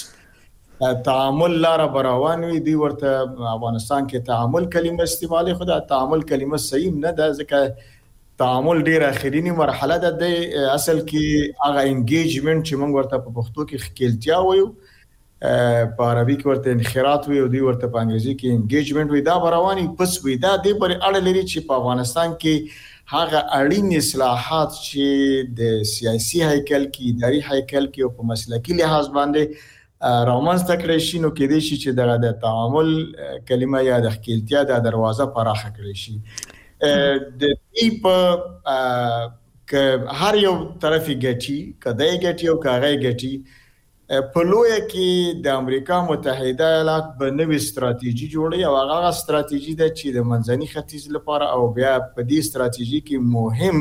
پڅ تعامل لاره براوان وي. دی ورته افغانستان کې تعامل کلمه استعمالي، خدا تعامل کلمه صحیح نه ده ځکه تعامل ډیر اخرینی مرحله ده. د اصل کې هغه انګیجمنت چې موږ ورته په پښتو کې خکېلتیا وایو، په عربي کې ورته انخراط وي او دی ورته په انګریزي کې انګیجمنت وي. دا براواني پڅ وي. دا د پر اړه لري چې په افغانستان کې هغه اړین اصلاحات چې د سیاسي هیکل کې، اداري هیکل کې او په مسلکي لحاظ باندې رامنځته کړی شي، نو کې دي چې د تعامل کلمه یا د خپلتیا د دروازه پراخه کړی شي. د دې په ک هر یو طرفي ګټي، کدی ګټي او کاغی ګټي. په لوی کې د امریکا متحده ایالات په نوې ستراتیژي جوړي او هغه ستراتیژي ده چې د منځني ختیځ لپاره او بیا په دې ستراتیژي کې مهم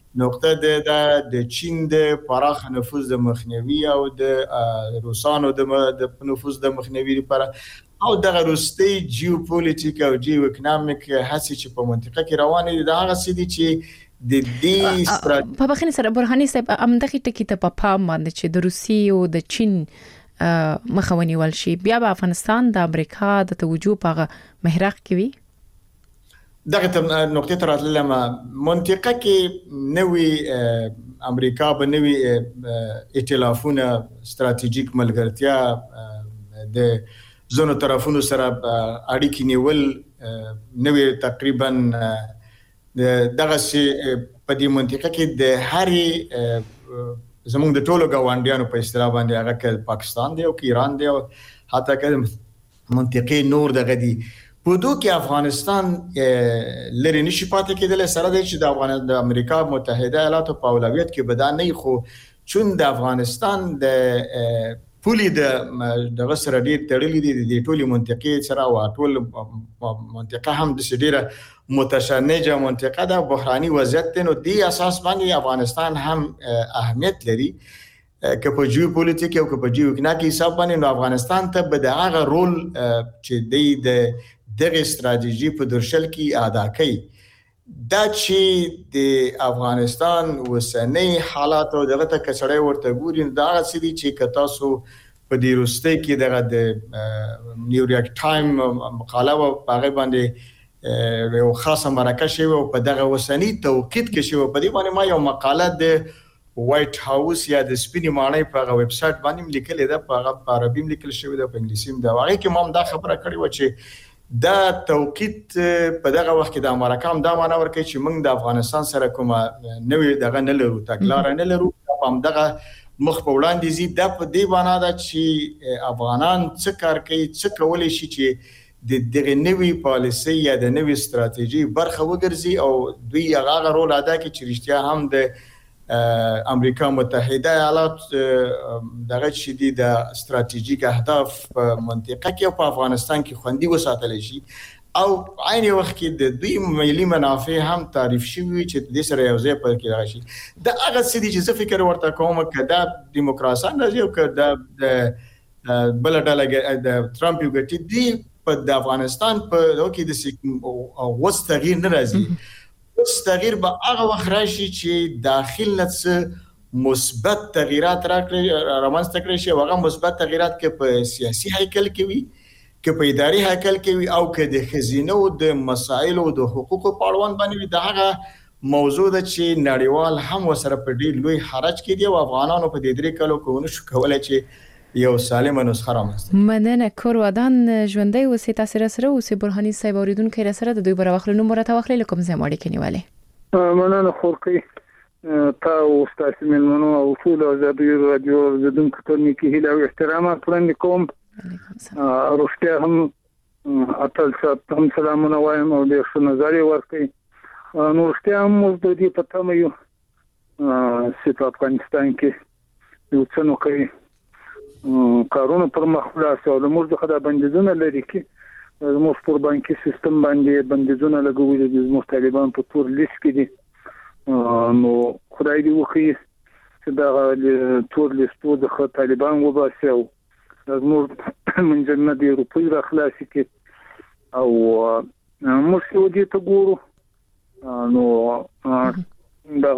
نقطه د چین د پراخ نفوذ د مخنیوي او د روسانو د نفوذ د مخنیوي لپاره او د روسي جیوپولیټیک او جیو اکونومیک هڅې چې په منطقه کې روانې دي. دا هغه څه دي چې د دې په بخښنې سره برهاني صاحب امدغه ټکی ته په پام باندې چې د روسي او د چین مخاوني ول شي، بیا په افغانستان د امریکا د توجه په محراق کې وي. دغه نقطه تر لمه منطقه کې نوې امریکا په نوې ائتلافونه ستراتیژیک ملګرتیا د زونو طرفونو سره اړیکې نیول نوې تقریبا دغه سي په دې منطقه کې د هرې زموږ د ټولو ګاونډیانو په اصطلاح باندې هغه که پاکستان دی او که ایران دی او حتی که منطقې نور دغه دي په دوی کې افغانستان لري نشي پاتې کېدلی سره دی چې د امریکا متحده ایالاتو په اولویت کې به دا نه خو چون د افغانستان د پولي دغه سره ډېر تړلي دي د ټولې منطقې سره او ټول منطقه هم د ډېره متشنجه منطقه ده بحراني وضعیت دی نو دې اساس باندې افغانستان هم اهمیت لري که په جیو پولیټیک او که په جیو اکنامیکي حساب باندې نو افغانستان ته به دغه رول چې د دغه استراتیژي په درشل کې ادا کوي دا چې د افغانستان وسنۍ حالات او دغه ته کچړې ورته ګوري دا څه دي چې تاسو په دې روسته کې دغه د نیویارک ټایم مقاله او هغه باندې یو خاصه مرکه شوی او په دغه وسنۍ توقید کې شوی په دې باندې ما یو مقاله د وایټ هاوس یا د سپینې ماڼۍ په ویب سټ باندې لیکل ده په عربي لیکل شوی ده په انګلیسي ده هغه کې ما دا خبره کړې و چې دا توقید په دغه وخت کې د امریکا هم دا معنا ورکوي چې موږ د افغانستان سره کومه نوې دغه نه لرو تګلاره نه لرو هم دغه مخ په وړاندې زی د په دې معنا ده چې افغانان څه کار کوي څه کولای شي چې د دغه نوې پالیسي یا د نوې استراتیژي برخه وګرځي او دوی هغه رول ادا کوي چې رښتیا هم د امریکا متحده ایالات دغه چې د استراتیژیک اهداف په منطقه کې او په افغانستان کې خوندي وساتل شي او عین وخت کې د دوی ملي منافع هم تعریف شوی چې د سره یو ځای پر کې راشي دا هغه څه دي چې څه فکر ورته کوم کدا دیموکراسي راځي او کدا بل ډله د ټرمپ یو ګټي دی په د افغانستان په لوکي د وس تغییر نه راځي وس تغییر به هغه وخت راشي چې داخل نه مثبت تغیرات رامنځته کړي شي هغه مثبت تغیرات کې په سیاسي هیکل کې وي که په اداري هیکل کې وي او که د خزینه او د مسایل او د حقوقو په اړوند باندې وي دا هغه موضوع ده چې نړیوال هم وسره په ډیر لوی حرج کې دي او افغانانو په دې درې کلو کې ونه شو کولای چې یو سالمه نسخه رامنځته مننه کور ودان ژوندۍ اوسې تاسو سره اوسې برهاني صاحب اوریدونکو سره د دوی بر واخلو نو مرته واخلې کوم ځای ماړي کې نیولې مننه خورقي تا او تاسو مننه او ټول ازادي رادیو زدونکو ته نیکی هیله او احترامات وړاندې کوم روشته هم اتل هم سلامونه وایم او د ښه نظر ورکړي نو روشته هم د دې پته مې یو چې افغانستان کې یو څه نو کوي کارونه پر مخ خلاص او موږ د خدای بندیزونه لري کې موږ پر بانکي سیستم باندې بندیزونه لګولې دي موږ طالبان په تور لیست کې دي نو خدای دې وکړي چې دا تور لیستو د طالبان وباسي او موږ منځنه د روپۍ راخلاصي کې او موږ دې ته ګورو نو دا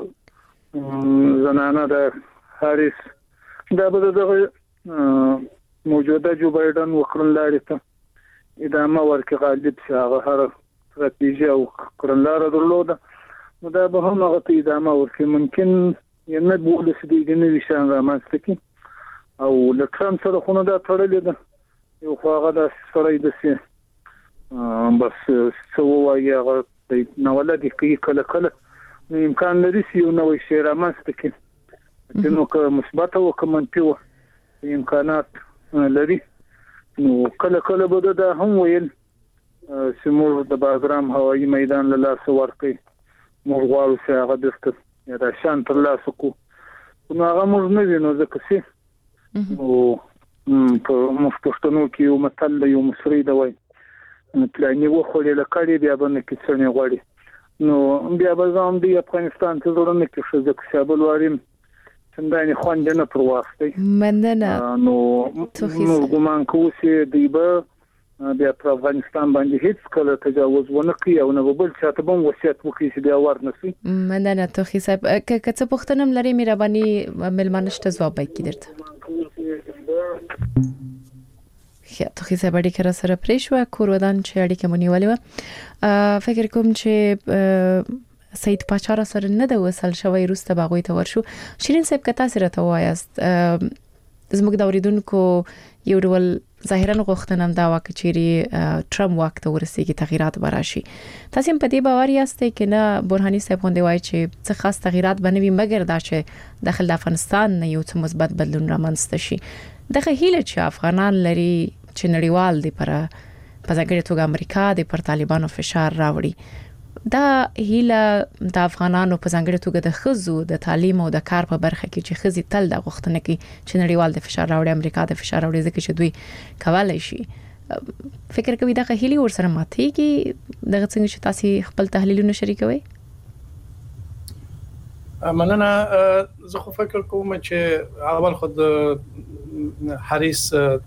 زنانه د هاریس دا به دغه موجوده جو بایدن وکړنلاري ته ادامه ورکړي غالب شي هغه هر استراتیژي او کړنلاره درلوده نو دا به هم هغه ته ادامه ورکړي ممکن یې نه بوله چې د نوي شان رامنځته کړي او لکه سره خو نه دا تړلې ده یو خو هغه د سړی د سي بس څو وایي هغه نو ولادي کوي کله کله امکان لري چې یو نوې شی رامنځته کړي نو که مثبت او که منفي امکانات لري نو کله کله به دا هم ویل چې موږ د باګرام هوایي میدان له لاسه ورکړي موږ غواړو چې هغه دسته یا د شان تر لاسه کو نو هغه موږ نه وینو ځکه چې او په مفتوښتنو کې یو متل یو مصری دی وای پلانې وخوري لکړي بیا باندې کې څنګه غواړي نو بیا به زم دی افغانستان ته ورنه کې شو ځکه شابل واریم څنګه خوند نه پرواسته مننه نو ګومان کوم چې دیبه بیا پر افغانستان باندې هیڅ کله تجاوز ونه کوي او نه بل چاته بم وصیت وکړي چې بیا ورنسي مننه توخي صاحب که څه پوښتنه لري مهرباني ملمنشته ځواب وکړئ درته توخي صاحب اړیکه را سره پریښو کور ودان چې اړیکه مونږ نیولې و فکر کوم چې سید پاچا را سره نه د وصل شوی روسته باغوي ته ورشو شیرین صاحب کتا سره ته وایست زموږ د اوریدونکو یو ډول ظاهرا غوښتنه دا وکړي چې ټرمپ وخت ورسیږي تغیرات براشي. تاسو په دې باور یاستئ چې نه برهاني صاحب غونډه وایي چې څه خاص تغیرات بنوي مګر دا چې داخل افغانستان نه یو څه مثبت بدلون رامنځته شي؟ دغه هیله چې افغانان لري چې نړیوال دي پر په ځانګړي توګه امریکا د پر طالبانو فشار راوړي، دا هیله د افغانانو په ځانګړي توګه د خزو د تعلیم او د کار په برخه کې چې خزي تل د غوښتنه کوي چې نړیوال د فشار راوړي، امریکا د فشار راوړي ځکه چې دوی کولای شي. فکر کوي دا هیله ورسره ماتېږي؟ دغه څنګه چې تاسو خپل تحلیلونه شریکوي؟ مننه. زه خو فکر کوم چې اول خود هریس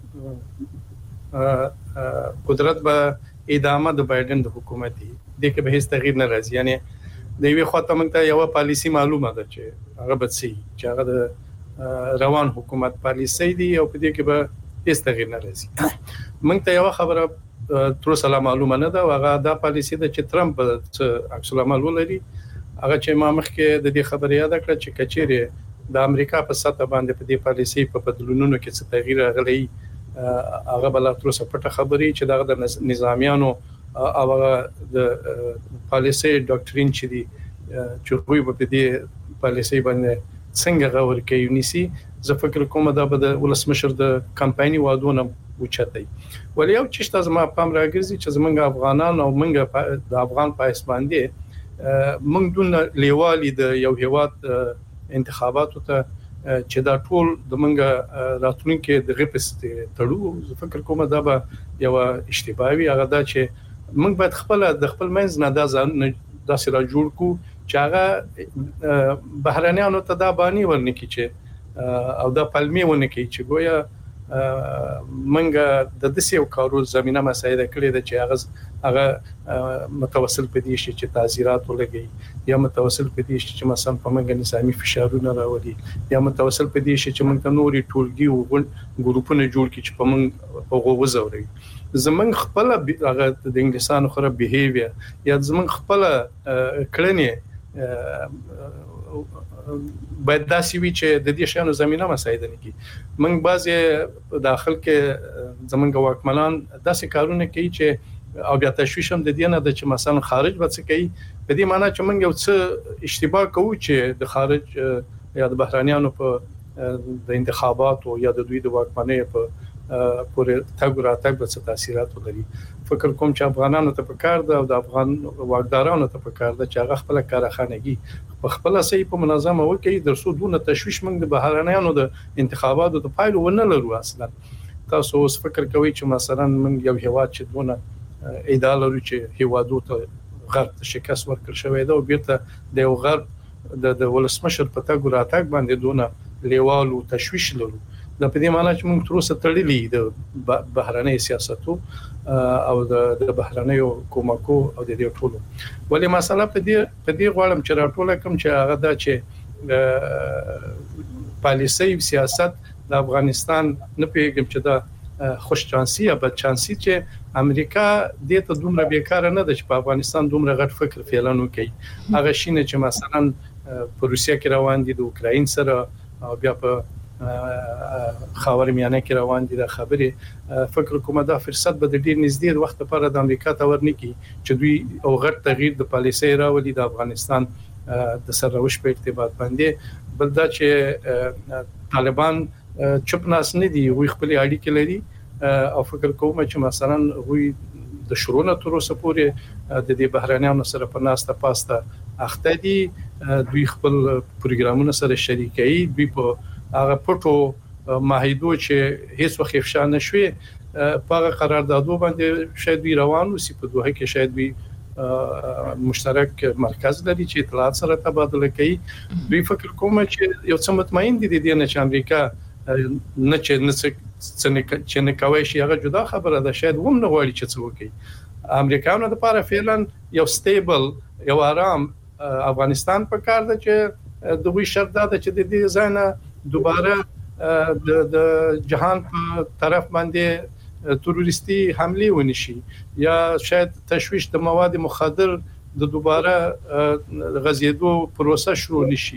قدرت به ادامه د بایدن د حکومت دی دغه به هیڅ تغییر نه راځي. یعنی د یوې خواته موږ ته یو پالیسی معلومه ده چې هغه به سي چې هغه د روان حکومت پالیسی دی او په دې کې به هیڅ تغییر نه راځي. موږ ته یو خبره تر اوسه معلومه نه ده او هغه دا پالیسی ده چې ترامپ عکس العمل ولري. هغه چې ما مخکې د دې خبرې یاد کړ چې کچېره د امریکا په سطح باندې په دې پالیسی په بدلونونو کې څه تغییر راغلی، هغه بل تر اوسه پټه خبرې چې د نظامیانو او د پالیسی ډاکټرین چې دي چې دوی په دې پالیسی باندې څنګه غور کوي نيسي. زه فکر کوم دا به د ولسمشر د کمپایني وادونه وچتای. ولې یو چې تاسو ما پام راګرځي چې زمونږ افغانان او موږ د افغان پایس باندې موږ دونه لیوالي د یو هیواد انتخاباتو ته چې دا ټول د موږ راتلونکي د غپست تړو. زه فکر کوم دا به یو اشتباهي هغه دا چې موږ باید خپل د خپل منځ نه دا ځان داسې را جوړ کو چې هغه بهرانيانو ته دا باندې ورنکي چې او دا پلمې ونکي چې ګویا منګه د دسیو کارو زمينه مساعده کړې ده چې هغه متوسل پدې شي چې تعزیرات ولګي یا متوسل پدې شي چې مثلا په منګه نظامی فشارونه راوړي یا متوسل پدې شي چې موږ نوري ټولګي او ګروپونه جوړ کړي چې په موږ په غوغه زوري. زمنګ خپل هغه د انګلیسانو خره بیهیویر یا زمنګ خپل کړنې باید داسې وي چې د دې شانو زمينه مساعده نکړي. موږ بعضې داخل کې زمونږ واکمنان داسې کارونه کوي چې او بیا تشویش هم د دې نه د چې مثلا خارج به څه کوي، په دې معنی چې موږ یو څه اشتباه کوو چې د خارج یا د بهرانيانو په د انتخاباتو یا د دوی د واکمنۍ په پورې تګ راتګ به څه تاثیرات ولري. فکر کوم چې افغانانو ته پکار ده او د افغان واکدارانو ته پکار ده چې هغه خپل کارخانګي په خپل صحیح په منظمه وکړي درسو دونه تشویش موږ د بهرانيانو د انتخاباتو د پایلو ونه لرو. اصلا تاسو اوس فکر کوئ چې مثلا موږ یو هیواد چې دونه ادعا لرو چې هیوادو ته غرب ته شکست ورکړ شوی ده او بیرته د یو غرب د ولسمشر په تګ راتګ باندې دونه لیوالو تشویش لرو. دا په دې معنی چې موږ تر اوسه تړلي د بهراني سیاستو او د بهراني کومکو او د دې ټولو. ولې مسله په دې غواړم چې راټول کوم چې هغه دا چې پالیسي سیاست د افغانستان نه پیګم چې دا خوش چانسي یا بد چانسي چې امریکا دې ته دومره بیکاره نه ده چې په افغانستان دومره غټ فکر فعلانو کوي. هغه شینه چې مثلا په روسیا کې روان دي د اوکراین سره او بیا په خاورمیانه کې روان دي د خبرې فکر کومه دا فرصت به د ډیر نږدې وخت لپاره د امریکا ته ورنکي چې دوی او غټ تغییر د پالیسي راولي د افغانستان د سرروش په ارتباط باندې. بل دا چې طالبان چپ ناس نه دي، وي خپل اړیکې لري او فکر کوم چې مثلا وي د شروع تر اوسه پورې د دې بهرانيانو سره په ناسته پاسته اخته دي، دوی خپل پروګرامونه سره شریکي، دوی په هغه پټو معاهدو چې هیڅ وخت افشا نشوي په قراردادو باندې شاید وی روانو سي په دوه کې شاید وی مشترک مرکز لري چې اطلاعات سره تبادله کوي. دوی فکر کوم چې یو څه مطمئن دي د دې چې امریکا نه چې نه کوي شي هغه جدا خبره ده، شاید هم نه غواړي چې څه وکړي. امریکایانو لپاره فعلا یو سټیبل یو آرام افغانستان په کار ده چې دوی شرط ده چې د دې ځای نه دوباره د جهان په طرف باندې تروریستي حمله ونشي یا شاید تشویش د مواد مخدر د دوباره غزیدو پروسه شروع نشي.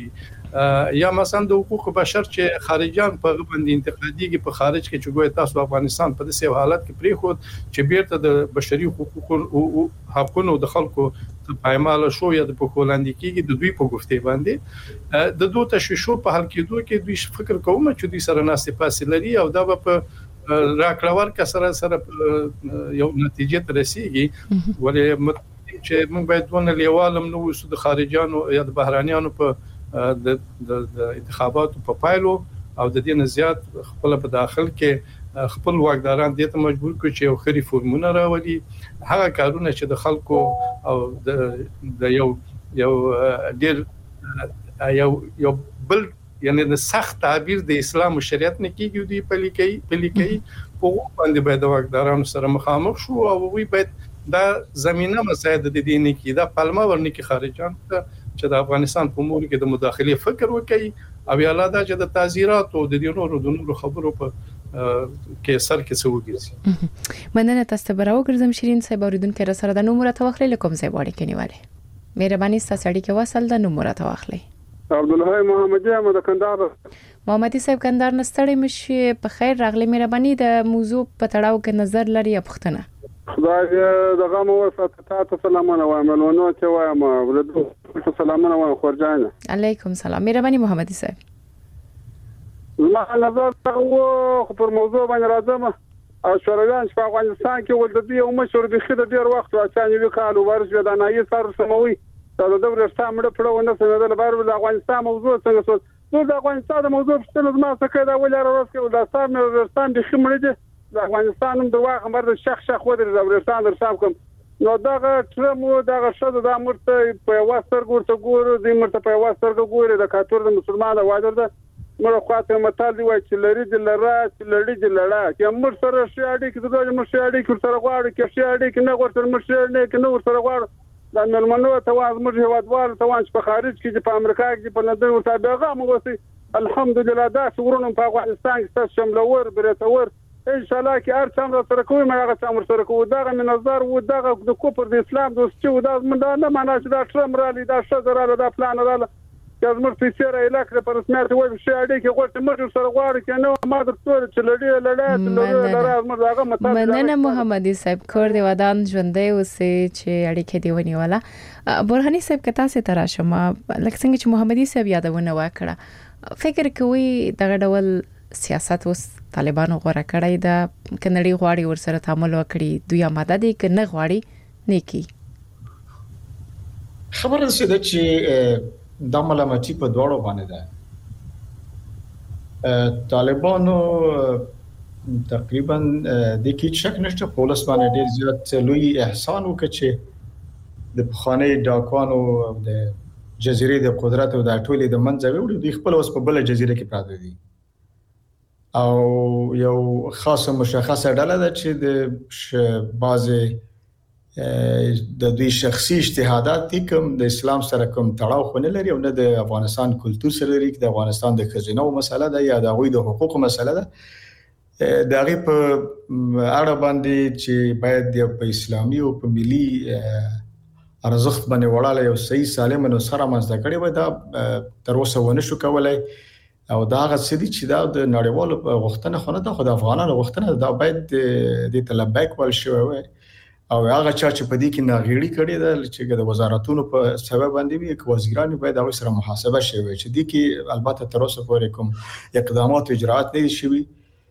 یا مثلا د حقوق بشر چې خارجيان په باندې انتقاديږي په خارج کې چې ګوي تاسو افغانستان په داسې حالت کې پری خو چې بیرته د بشري حقوقو او حقوقو د خلکو ته پایمال شو یا د پوکولاندې کېږي د دوی په گفته باندې د دوه تشویشو په حل کېدو کې دوی فکر کوم چې دوی سره ناسې پاسې لري او دا په راکړور کا سره یو نتیجه ته رسیږي ولې چې موږ باید ونه لیوالم نو د خارجيانو یا د بهرانيانو په د انتخاباتو په پایلو او د دې نه زیات خپل په داخل کې خپل واکداران دې ته مجبور کړي چې یو خري فورمونه راولي هغه کارونه چې د خلکو او د یو ډیر یو بل یعنی د سخت تعبیر د اسلام او شریعت نه کېږي دی په لیکي په باندې باید واکدارانو سره مخامخ شو او وی باید دا زمينه مساعد د دې نه کې دا پلمه ورنه کې خارجان ته چې د افغانستان په امور کې د مداخله فکر وکړي او یا لاده چې د تعزیرات او د نورو خبرو په کې سر کې څه وګرځي مننه تاسو ته براو ګرځم شیرین صاحب اوریدونکو سره د نومره توخلې لکم ځای وړي کې نیواله مهرباني ستاسو اړیکه وصل د نومره توخلې عبدالحی محمدی احمد کندهار محمدی صاحب کندهار نستړی مشي په خیر راغلی مهرباني د موضوع په تړاو کې نظر لري پښتنه خدای دغه مو ستاسو سلامونه وایم ولونو چې وایم ولودو سلامونه وایم خورجانه علیکم سلام مهرباني محمدی صاحب ما نظر خو پر موضوع باندې راځم او شورویان په افغانستان کې ول د دې او مشور د خېد ډیر وخت واچانې وکالو ورس د نایي سر سموي دا د ورستا مړ پړو نه سره د بار د افغانستان موضوع څنګه څه د افغانستان موضوع په څه ما څه کړه ولر ورس کې د سام ورستان د خمړې دي د افغانستان د واغ خبر د شخ ودر د افغانستان در سام کوم نو دغه ترمو دغه شته د امرته په واسطر ګورته ګورو د مرته په واسطر ګورو د کاتور د مسلمان د وادر د مړه خاطر متال دی وای چې لری د لرا چې لړی د لړا چې امر سره شاړي کې دغه مشاړي کې سره غواړي کې شاړي کې نه ورته مشاړي نه کې نو سره غواړي د نرمنو تواز موږ هوادوال توان په خارج کې په امریکا کې په نظر مطابق موږ الحمدلله دا څورونو په افغانستان کې شملور برتور ان شاء الله کې هر څومره سره کوي ما هغه څومره سره کوي دا من نظر و دا د کوپر د اسلام دوستي و دا من دا نه معنا چې دا ټرم را لید دا شذره دا پلان را چې زموږ فیچر الکتر پر سمارت وایي چې اړې کې غوړ موږ سره غواړي چې نو ما درته چې لړې موږ هغه مطلب مننه محمدي صاحب کور دی ودان ژوندې اوسې چې اړیکې دی ونیواله برهاني صاحب کتا سي تراشه ما لکه څنګه چې محمدي صاحب یادونه وکړه فکر کوي دغه ډول سیاست اوس طالبانو غوړه کړی دا کنړی غواړي ورسره تعامل وکړي دوی آماده دي که نه غواړي نیکی خبره ده چې د ملامتي په دواړو باندې ده طالبانو تقریبا د کې شک نشته پولیس باندې ډیر زیات لوی احسان وکړي چې د بخانه ډاکوانو د جزیره د قدرت او د ټولې د منځوي وړي د خپل اوس په بل جزیره کې پراته دي او یو خاصه مشخصه ډله ده چې د بعضه د دوی شخصي اجتهادات دي کوم د اسلام سره کوم تړاو خونه لري او نه د افغانستان کلچر سره لري د افغانستان د خزینه او مسله ده یا د غوي د حقوقو مسله ده د غي په اړه باندې چې باید په اسلامي او په ملي ارزښت باندې وړاله یو صحیح سالم نو سره مزده کړي وي دا تر اوسه ونه شو کولای او دا غسدي چې دا د نړیوالو غوښتنه خونه ده خو د افغانانو غوښتنه دا باید د طلبک ول شوی او هغه چې په دې کې ناغېړي کړي ده چې د وزارتونو په سبب باندې وي چې وزیران باید هغه سره محاسبه شي چې دې کې البته تر اوسه پورې کوم اقدامات او اجراءات نه شوي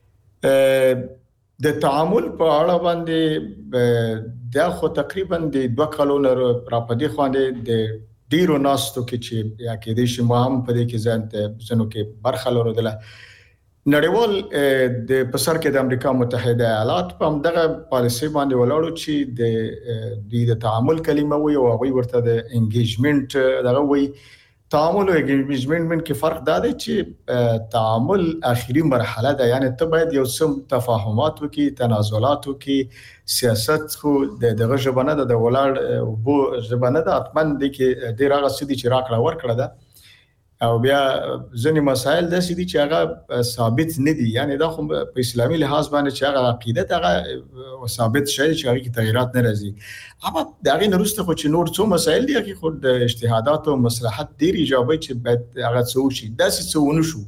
د تعامل په اړه باندې دا خو تقریبا د 2 کلونو را پدې خواندې د ډیرو ناستو کې چې یا کې د شمام په دې کې ځانته زنو کې برخه لرله نړیوال د پسر کې د امریکا متحده ایالات په دغه پالیسي باندې ولاړو چې د تعامل کلمه وي او هغه ورته د انګیجمنت دغه وي تعامل او انګیجمنت کې فرق دا دی چې تعامل اخیری مرحله ده یعنی ته باید یو څه تفاهمات وکي تنازلات وکي سیاست خو دغه ژبنه د ولاړ بو ژبنه د اتمن د کې ډیر هغه سدي چې راکړه ورکړه ده او بیا ځینې مسایل داسې دي چې هغه ثابت نه دي، یعنی دا خو په اسلامي لحاظ باندې چې هغه عقیدت هغه ثابت شي چې هغه کې تغیرات نه راځي. اما دا غي نورسته خو چې نور څو مسایل دي چې خو د اجتهادات او مصلحت ډیر ایجابي چې باید هغه څو شي داسې څو ونه شو.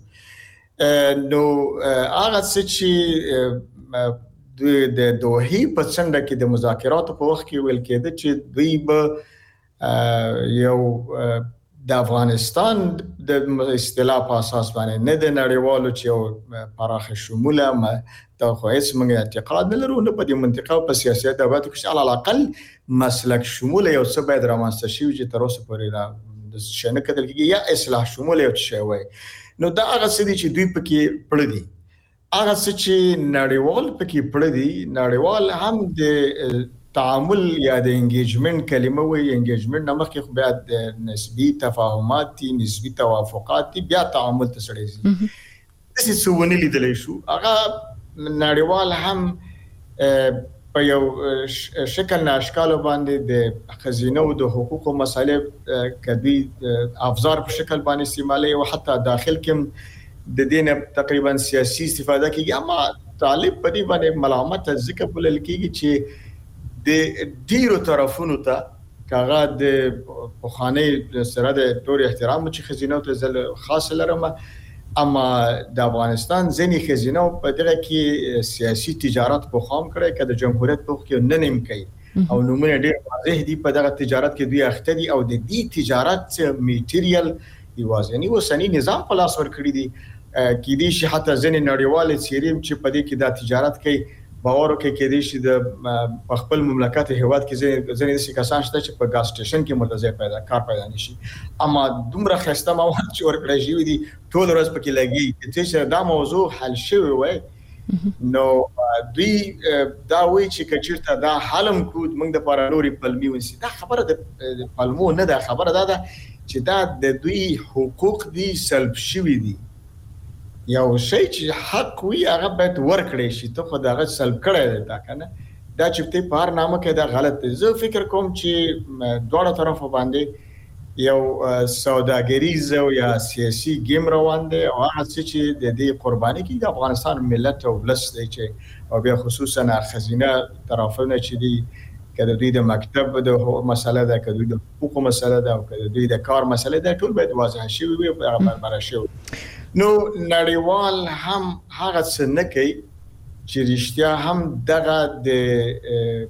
نو هغه چې د دوحې په څنډه کې د مذاکراتو په وخت کې ویل کېده چې دوی به یو د افغانستان د اصطلاح په اساس باندې نه د نړیوالو چې پراخ شموله دا خو هیڅ موږ اعتقاد نه لرو نه په دې منطقه او په سیاست د وخت کې علي الاقل مسلک شموله یو څه باید رامنځته شي چې تر اوسه پورې د شنه کتل کېږي یا اصلاح شموله یو څه وي. نو دا هغه څه دي چې دوی پکې پړ دي، هغه څه چې نړیوال پکې پړ دي. نړیوال هم د تعامل یا د انګیجمنت کلمه وي، انګیجمنت نامه کې خو بیا د نسبی تفاهمات دي، نسبی توافقات دي، بیا تعامل ته سړی شي. داسې څه ونه لیدلی شو. هغه نړیوال هم په یو شکل نه اشکال باندې د خزینه او د حقوقو مسایل کدي افزار په شکل باندې استعمالي او حتی داخل کې د دین تقریبا سیاسي استفاده کوي. اما طالب په دې باندې ملامت ذکر بلل کیږي چې د ډیرو طرفونو ته کاغه د بخانه سره د ټول احترام چې خزینه ته زل خاص لرم، اما د افغانستان ځینې خزینه په دغه کې سیاسي تجارت په خام کړي کده جمهوریت په کې نه نیم کوي او نمونه ډیر واضح دي په دغه تجارت کې دوی اخته دي او د دې تجارت میټیریل یوازې وسنی نظام په لاس ور کړی دي کې دي چې حتی ځینې نړیوال سیریم چې په دې کې د تجارت کوي باور کوي کې دي چې د خپل مملکت هیواد کې ځینې د کسان شته چې په ګاز سټیشن کې متضرر کار پیدا نشي، اما دومره خسته مواد چې ورکړی شوی دي ټول ورځ پکې لګي چې دا موضوع حل شوی وای. نو دوی دا وی چې کچیرته دا حلم کود موږ د پاره نوري پلمي ونسي. دا خبره د پلمو نه ده، خبره دا ده چې دا د دوی حقوق دي سلب شوی دي. یو شی چې حق وي هغه باید ورکړی شي، ته خو دا غږ سلب کړی دی دا کنه دا چې ته په هر نامه کې دا غلط دی. زه فکر کوم چې دواړه طرفه باندې یو سوداګریز او یا سیاسي گیم روان دی او هغه چې د دې قرباني کې د افغانستان ملت او ولس دی چې او بیا خصوصا خزینه طرفونه چې دی کله دوی د مکتب د مسله ده، کله دوی د حقوق مسله ده او کله دوی د کار مسله ده، ټول باید واضح شي وي او برابر شي. نو نړیوال هم هغه څه نه کوي چې رښتیا هم دغه د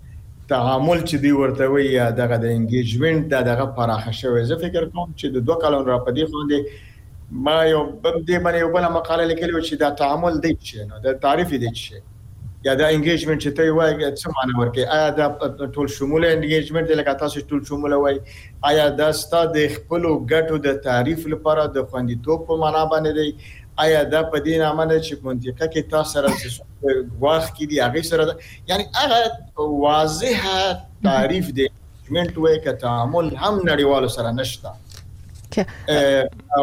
تعامل چې دی ورته وي یا دغه د انګیجمنت دغه پراخه شوی. زه فکر کوم چې د 2 کلونو را پدې باندې ما یو دې باندې یو بل مقاله لیکلې چې دا تعامل دی چې نو د تعریف دی چې یا دا انګیجمنت چې ته وایي څه معنی ورکړي. آیا دا ټول شموله انګیجمنت دی لکه تاسو ټول شموله وایي؟ آیا دا ستاسو د خپل ګټو د تعریف لپاره د خوندیتوب په معنا باندې دی؟ آیا دا په دې نامه نه چې منطقه کې تاسو سره واخ کې دی هغه سره یعنی هغه واضح تعریف دی انګیجمنت وایي که تعامل هم نړیوالو سره نشته او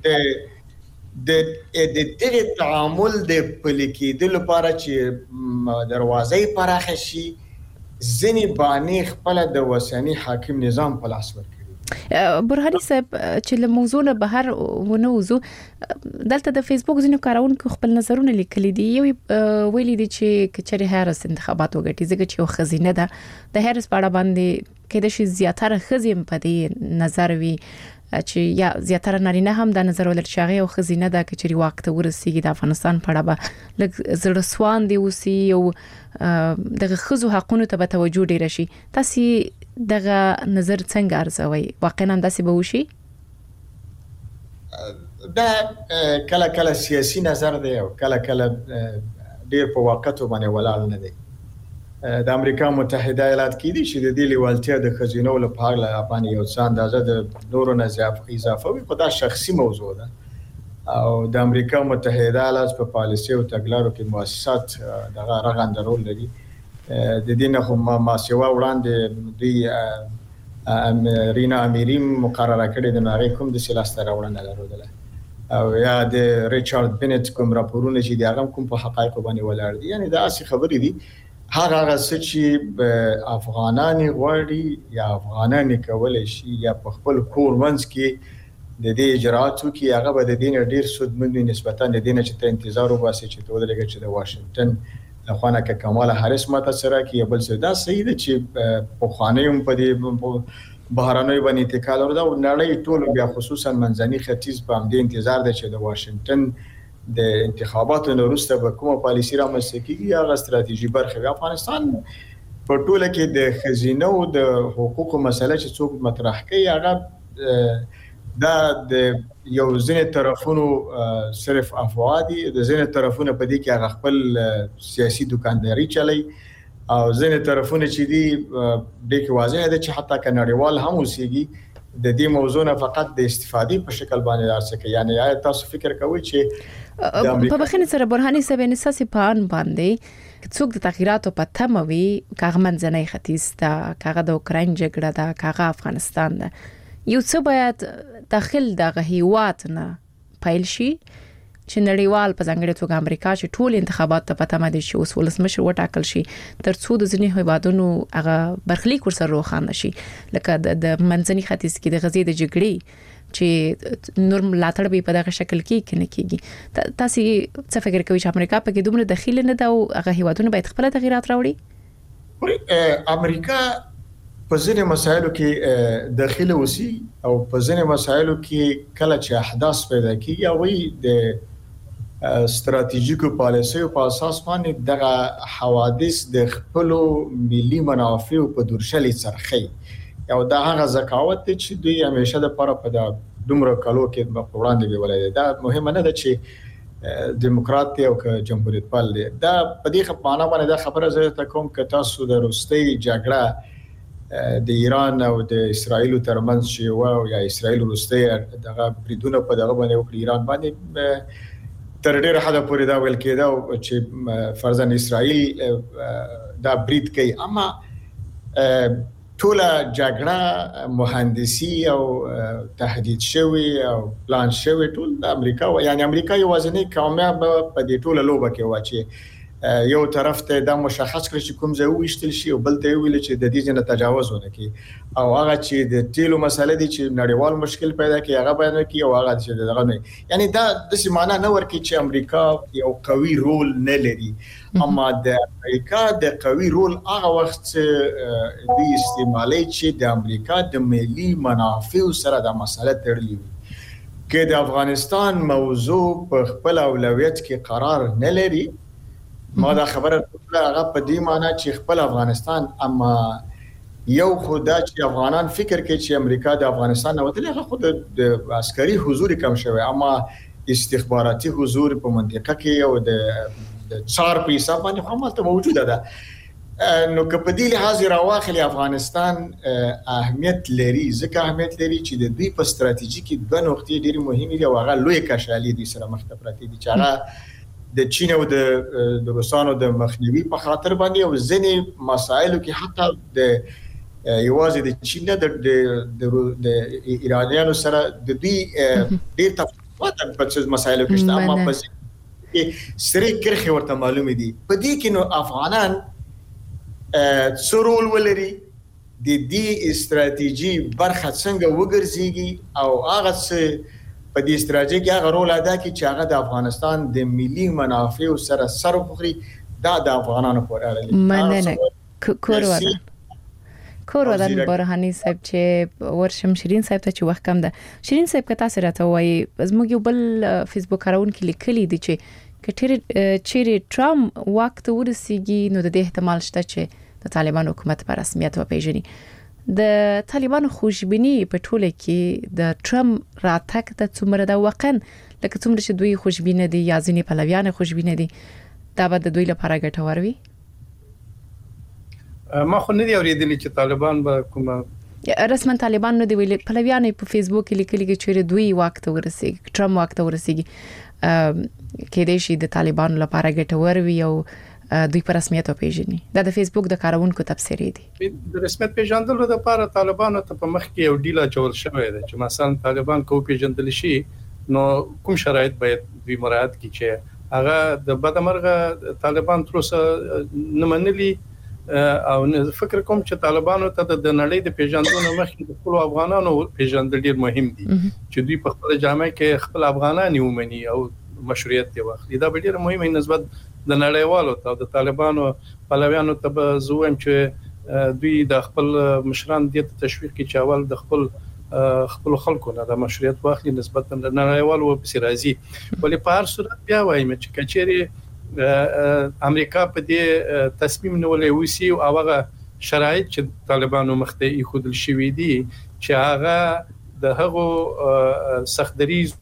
د دې تعامل د پلیکې د لپاره چې دروازې پراخه شي ځنی باندې خپل د وسنی حاکم نظام په لاس ورکړي. برهاني صاحب چې له موضوع نه بهر ونوزو دلته د فیسبوک ځینو کارونکو خپل نظرونه لیکلي دي. یو ویلي دي چې کچري هارس انتخابات وګټي ځکه چې یو خزینه ده د هارس په اړه باندې کې د شي زیاتره خزیم په دې نظر وی چې یا زیاتره نارینه هم د نظر ولر شاغي او خزینه ده کچري وخت ورسیږي د افغانستان په اړه به لږ زړه سوان دی اوسي او دغه خزو حقونو ته به توجه ډیر شي. تاسو دغه نظر څنګه ارزوي؟ واقعا داسې به وشي؟ دا کله سیاسي نظر دی او کله ډیر په واقعیت باندې ولاړ نه دی. د امریکا متحده ایالات کې دي چې د دې لیوالتیا د خزینو لپاره باندې یو څه اندازه د نورو نه اضافه وي، خو دا شخصي موضوع ده او د امریکا متحده ایالات په پالیسي او تګلارو کې مؤسسات دغه رغنده رول لري. د دې نه هم ما سیوا وړاندې دی رینا امیری مقرره کړې د نړۍ کوم د سیاست راوړنه لرله او یا د ریچارډ بنت کوم راپورونه چې د کوم په حقایق باندې ولاړ دي. یعنی دا اصلي خبرې دي هغه څه چې افغانان غواړي یا افغانان کولای شي یا په خپل کور منځ کې د دې اجراتو کې هغه به د دین ډیر سودمن نسبتا د دین چې ته انتظار وباسي چې ته ودرېږي چې د واشنگټن لخوانه کې کمالا هاریس ماته سره کې بل څه دا صحیح ده چې په خانه‌یم په دې بهرانوي باندې انتقال ورده او نړۍ ټول بیا خصوصا منځني ختیځ په همدې انتظار ده چې د واشنگټن د انتخاباتو وروسته به کومه پالیسي رامنځته کیږي هغه ستراتیژي برخه افغانستان په ټوله کې د خزینه او د حقوقو مسله چې څوک مطرح کوي هغه دا د یو ځینې طرفونو صرف افوادي د ځینې طرفونو په دې کې هغه خپل سیاسي دکانداري چلي او ځینې طرفونه چې دي د کې واضح ده چې حتی کناړیوال هم اوسېږي د دې موضوع نه فقط د استفادې په شکل باندې راځي یعنی آیا تاسو فکر کوئ چې په بخښنې سره برهاني صاحب نساسي پان باندې څوک د تغیراتو په تمه وي کاغه منځنۍ ختیځ دا کاغه د اوکراین جګړه دا کاغه افغانستان دا یو څه باید داخل دغه هیواد نه پایل شي چې نړیوال په ځانګړي توګه امریکا چې ټول انتخابات ته پته مده شي اوس ولسمشر وټاکل شي ترڅو د ځینې هیوادونو هغه برخلیک ورسره روښانه شي لکه د منځني ختیځ کې د غزې د جګړې چې نور ملاتړ به په دغه شکل کې نه کیږي تاسو څه فکر کوئ چې امریکا په کې دومره دخیل نه ده او هغه هیوادونه باید خپل تغیرات راوړي امریکا په ځینې مسایلو کې داخله وسی او په ځینې مسایلو کې کله چې احداث پیدا کیږي او د ستراتیژیکو پالیسیو په اساس باندې دغه حوادث د خپل ملي منافع په درشلې څرخي او دا هغه ذکاوت چې دوی همیشه د لپاره په دومره کالو کې په وړاندې ویلای دا مهمه نه ده چې دیموکرات او جمهوریت پال دی دا په دې معنا باندې دا خبره زه ته کوم چې تاسو د روسي جګړه د ایران او د اسرایل ترمنځ شي او یا اسرایل روسي دغه بریدونه په دغه باندې وکړي ایران باندې تر ډیره حد پورې دا ویل کېده چې فرضاً اسرائیل دا برید کوي اما ټول جګړه مهندسي او تهدید شوی او پلان شوی ټول د امریکا یعنی امریکا یوازینی کامیاب په دې ټوله لوبه کې و چې یو طرف ته دا مشخص کړی چې کوم ځای وشتل شي او بل ته ویل چې د دې نه تجاوز ونه کی او هغه چې د تیلو مسله دي چې نړیوال مشکل پیدا کی هغه بیان کی او هغه چې دغه نه یعنی دا د سیمانه نه ورکی چې امریکا یو قوي رول نه لري اما د امریکا د قوي رول هغه وخت د استعمالي چې د امریکا د ملي منافع سره د مسله تړلې وي کې د افغانستان موضوع په خپل اولویت کې قرار نه لري ما دا خبره هغه په دې معنی چې خپل افغانستان اما یو خدای چې افغانان فکر کوي چې امریکا د افغانستان نه وتلی هغه خود د عسکري حضور کم شوی اما استخباراتي حضور په منطقه کې او د څار په حساب باندې هم ته موجوده ده نو په دې لحاظ راواخلي افغانستان اهمیت لري ځکه اهمیت لري چې د دوی په ستراتیژي کې دوه نقطې ډېرې مهمې دي او هغه لوی کشالي دي سره مخ ته پراته دي چې هغه د چین او د روسانو د مخنیوي په خاطر باندې او ځینې مسایلو کې حتی د یوازې د چین د ایرانیانو سره د دوی ډېر تفاوت په مسایلو کې شته اما په سری کرخي ورته معلومه دي په دې کې نو افغانان څورول ولري د دې استراتیژي برخه څنګه وګرځيږي او هغه څه په دې استراتیژي کې هغه رول ادا کوي چې هغه د افغانستان د ملي منافع سره سر وخوري دا د افغانانو پورې اړه لري مننه کورودان برهاني صاحب چې ورشم شیرین صاحب ته چې وخت کم ده شیرین صاحب که تاسو راته وایي زموږ یو بل فیسبوک کارون کې لیکلي دي چې کټیر ټرامپ وخت ورسیږي نو د احتمال شته چې د طالبان حکومت په رسمیت وپیژني د طالبان خوشبینی په ټوله کې د ټرامپ راتګ ته څومره د وقن لکه څومره چې دوی خوشبینه دي یا ځینې پلویان خوشبینه دي دا به د دوی لپاره ګټور وي ما خو نه دی اوریدلی چې طالبان به کومه رسمن طالبان نو دی ویل پلویان په فیسبوک کې لیکلي چې دوی وخت ورسیږي ټرامپ وخت ورسیږي کې د شي د طالبان لپاره ګټور وي او دوی په رسمیت پیژني دا د فیسبوک د کارونکو تفسیر دي د رسمیت پیژندلو لپاره طالبانو ته په مخ کې یو ډیله جوړ شوی دی چې مثلا طالبان کو پیژندل شي نو کوم شرایط باید دوی مراعات کړي چې هغه د بدمرغه طالبان تر اوسه نه منلي او فکر کوم چې طالبانو ته د نړۍ د پیژندنې مخکې د خپل افغانانو پیژندل ډیر مهم دي چې دوی په خپل جامع کې خپل افغانان ومني او مشروعیت دی واخلي. دا ډیر مهمه نسبت د نړیوالو ته د طالبانو پلویانو ته زویم چې دوی د خپل مشران د تشویق کې چاول د خپل خلکو نه د مشروعیت واخلي نسبت د نړیوالو په سرازي. ولې په هر صورت بیا وایم چې کچېری امریکا په دې تصمیم نیولې وسی او هغه شرایط چې طالبانو مخته یې خودل شوې دي چې هغه د هغو سختدریز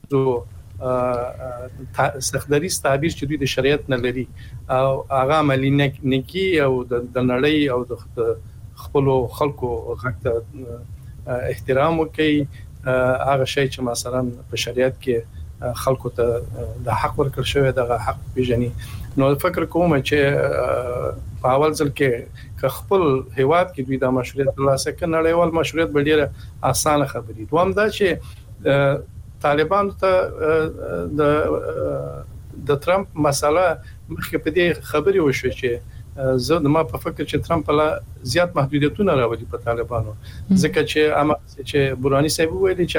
تعبیر چې دوی د شریعت نه لري او هغه عملی نکی او د نړۍ او د خپل خلکو غږ احترام وکي هغه شی چې مثلا په شریعت کې خلکو ته د حق ورکړ شوی د حق پیژني. نو فکر کوم چې په اول ځل کې خپل هیواد کې دوی د مشروعیت ترلاسه کړي نړیوال مشروعیت به ډیره اسانه خبرې. دوم دا چې طالبان ته د ټرمپ مسله مخکې په دې خبرې وشو چې زه ما په فکر چې ټرمپ لا زیات محدودیتونه راوړي په طالبانو ځکه چې اما چې بورانی صاحب ویلي چې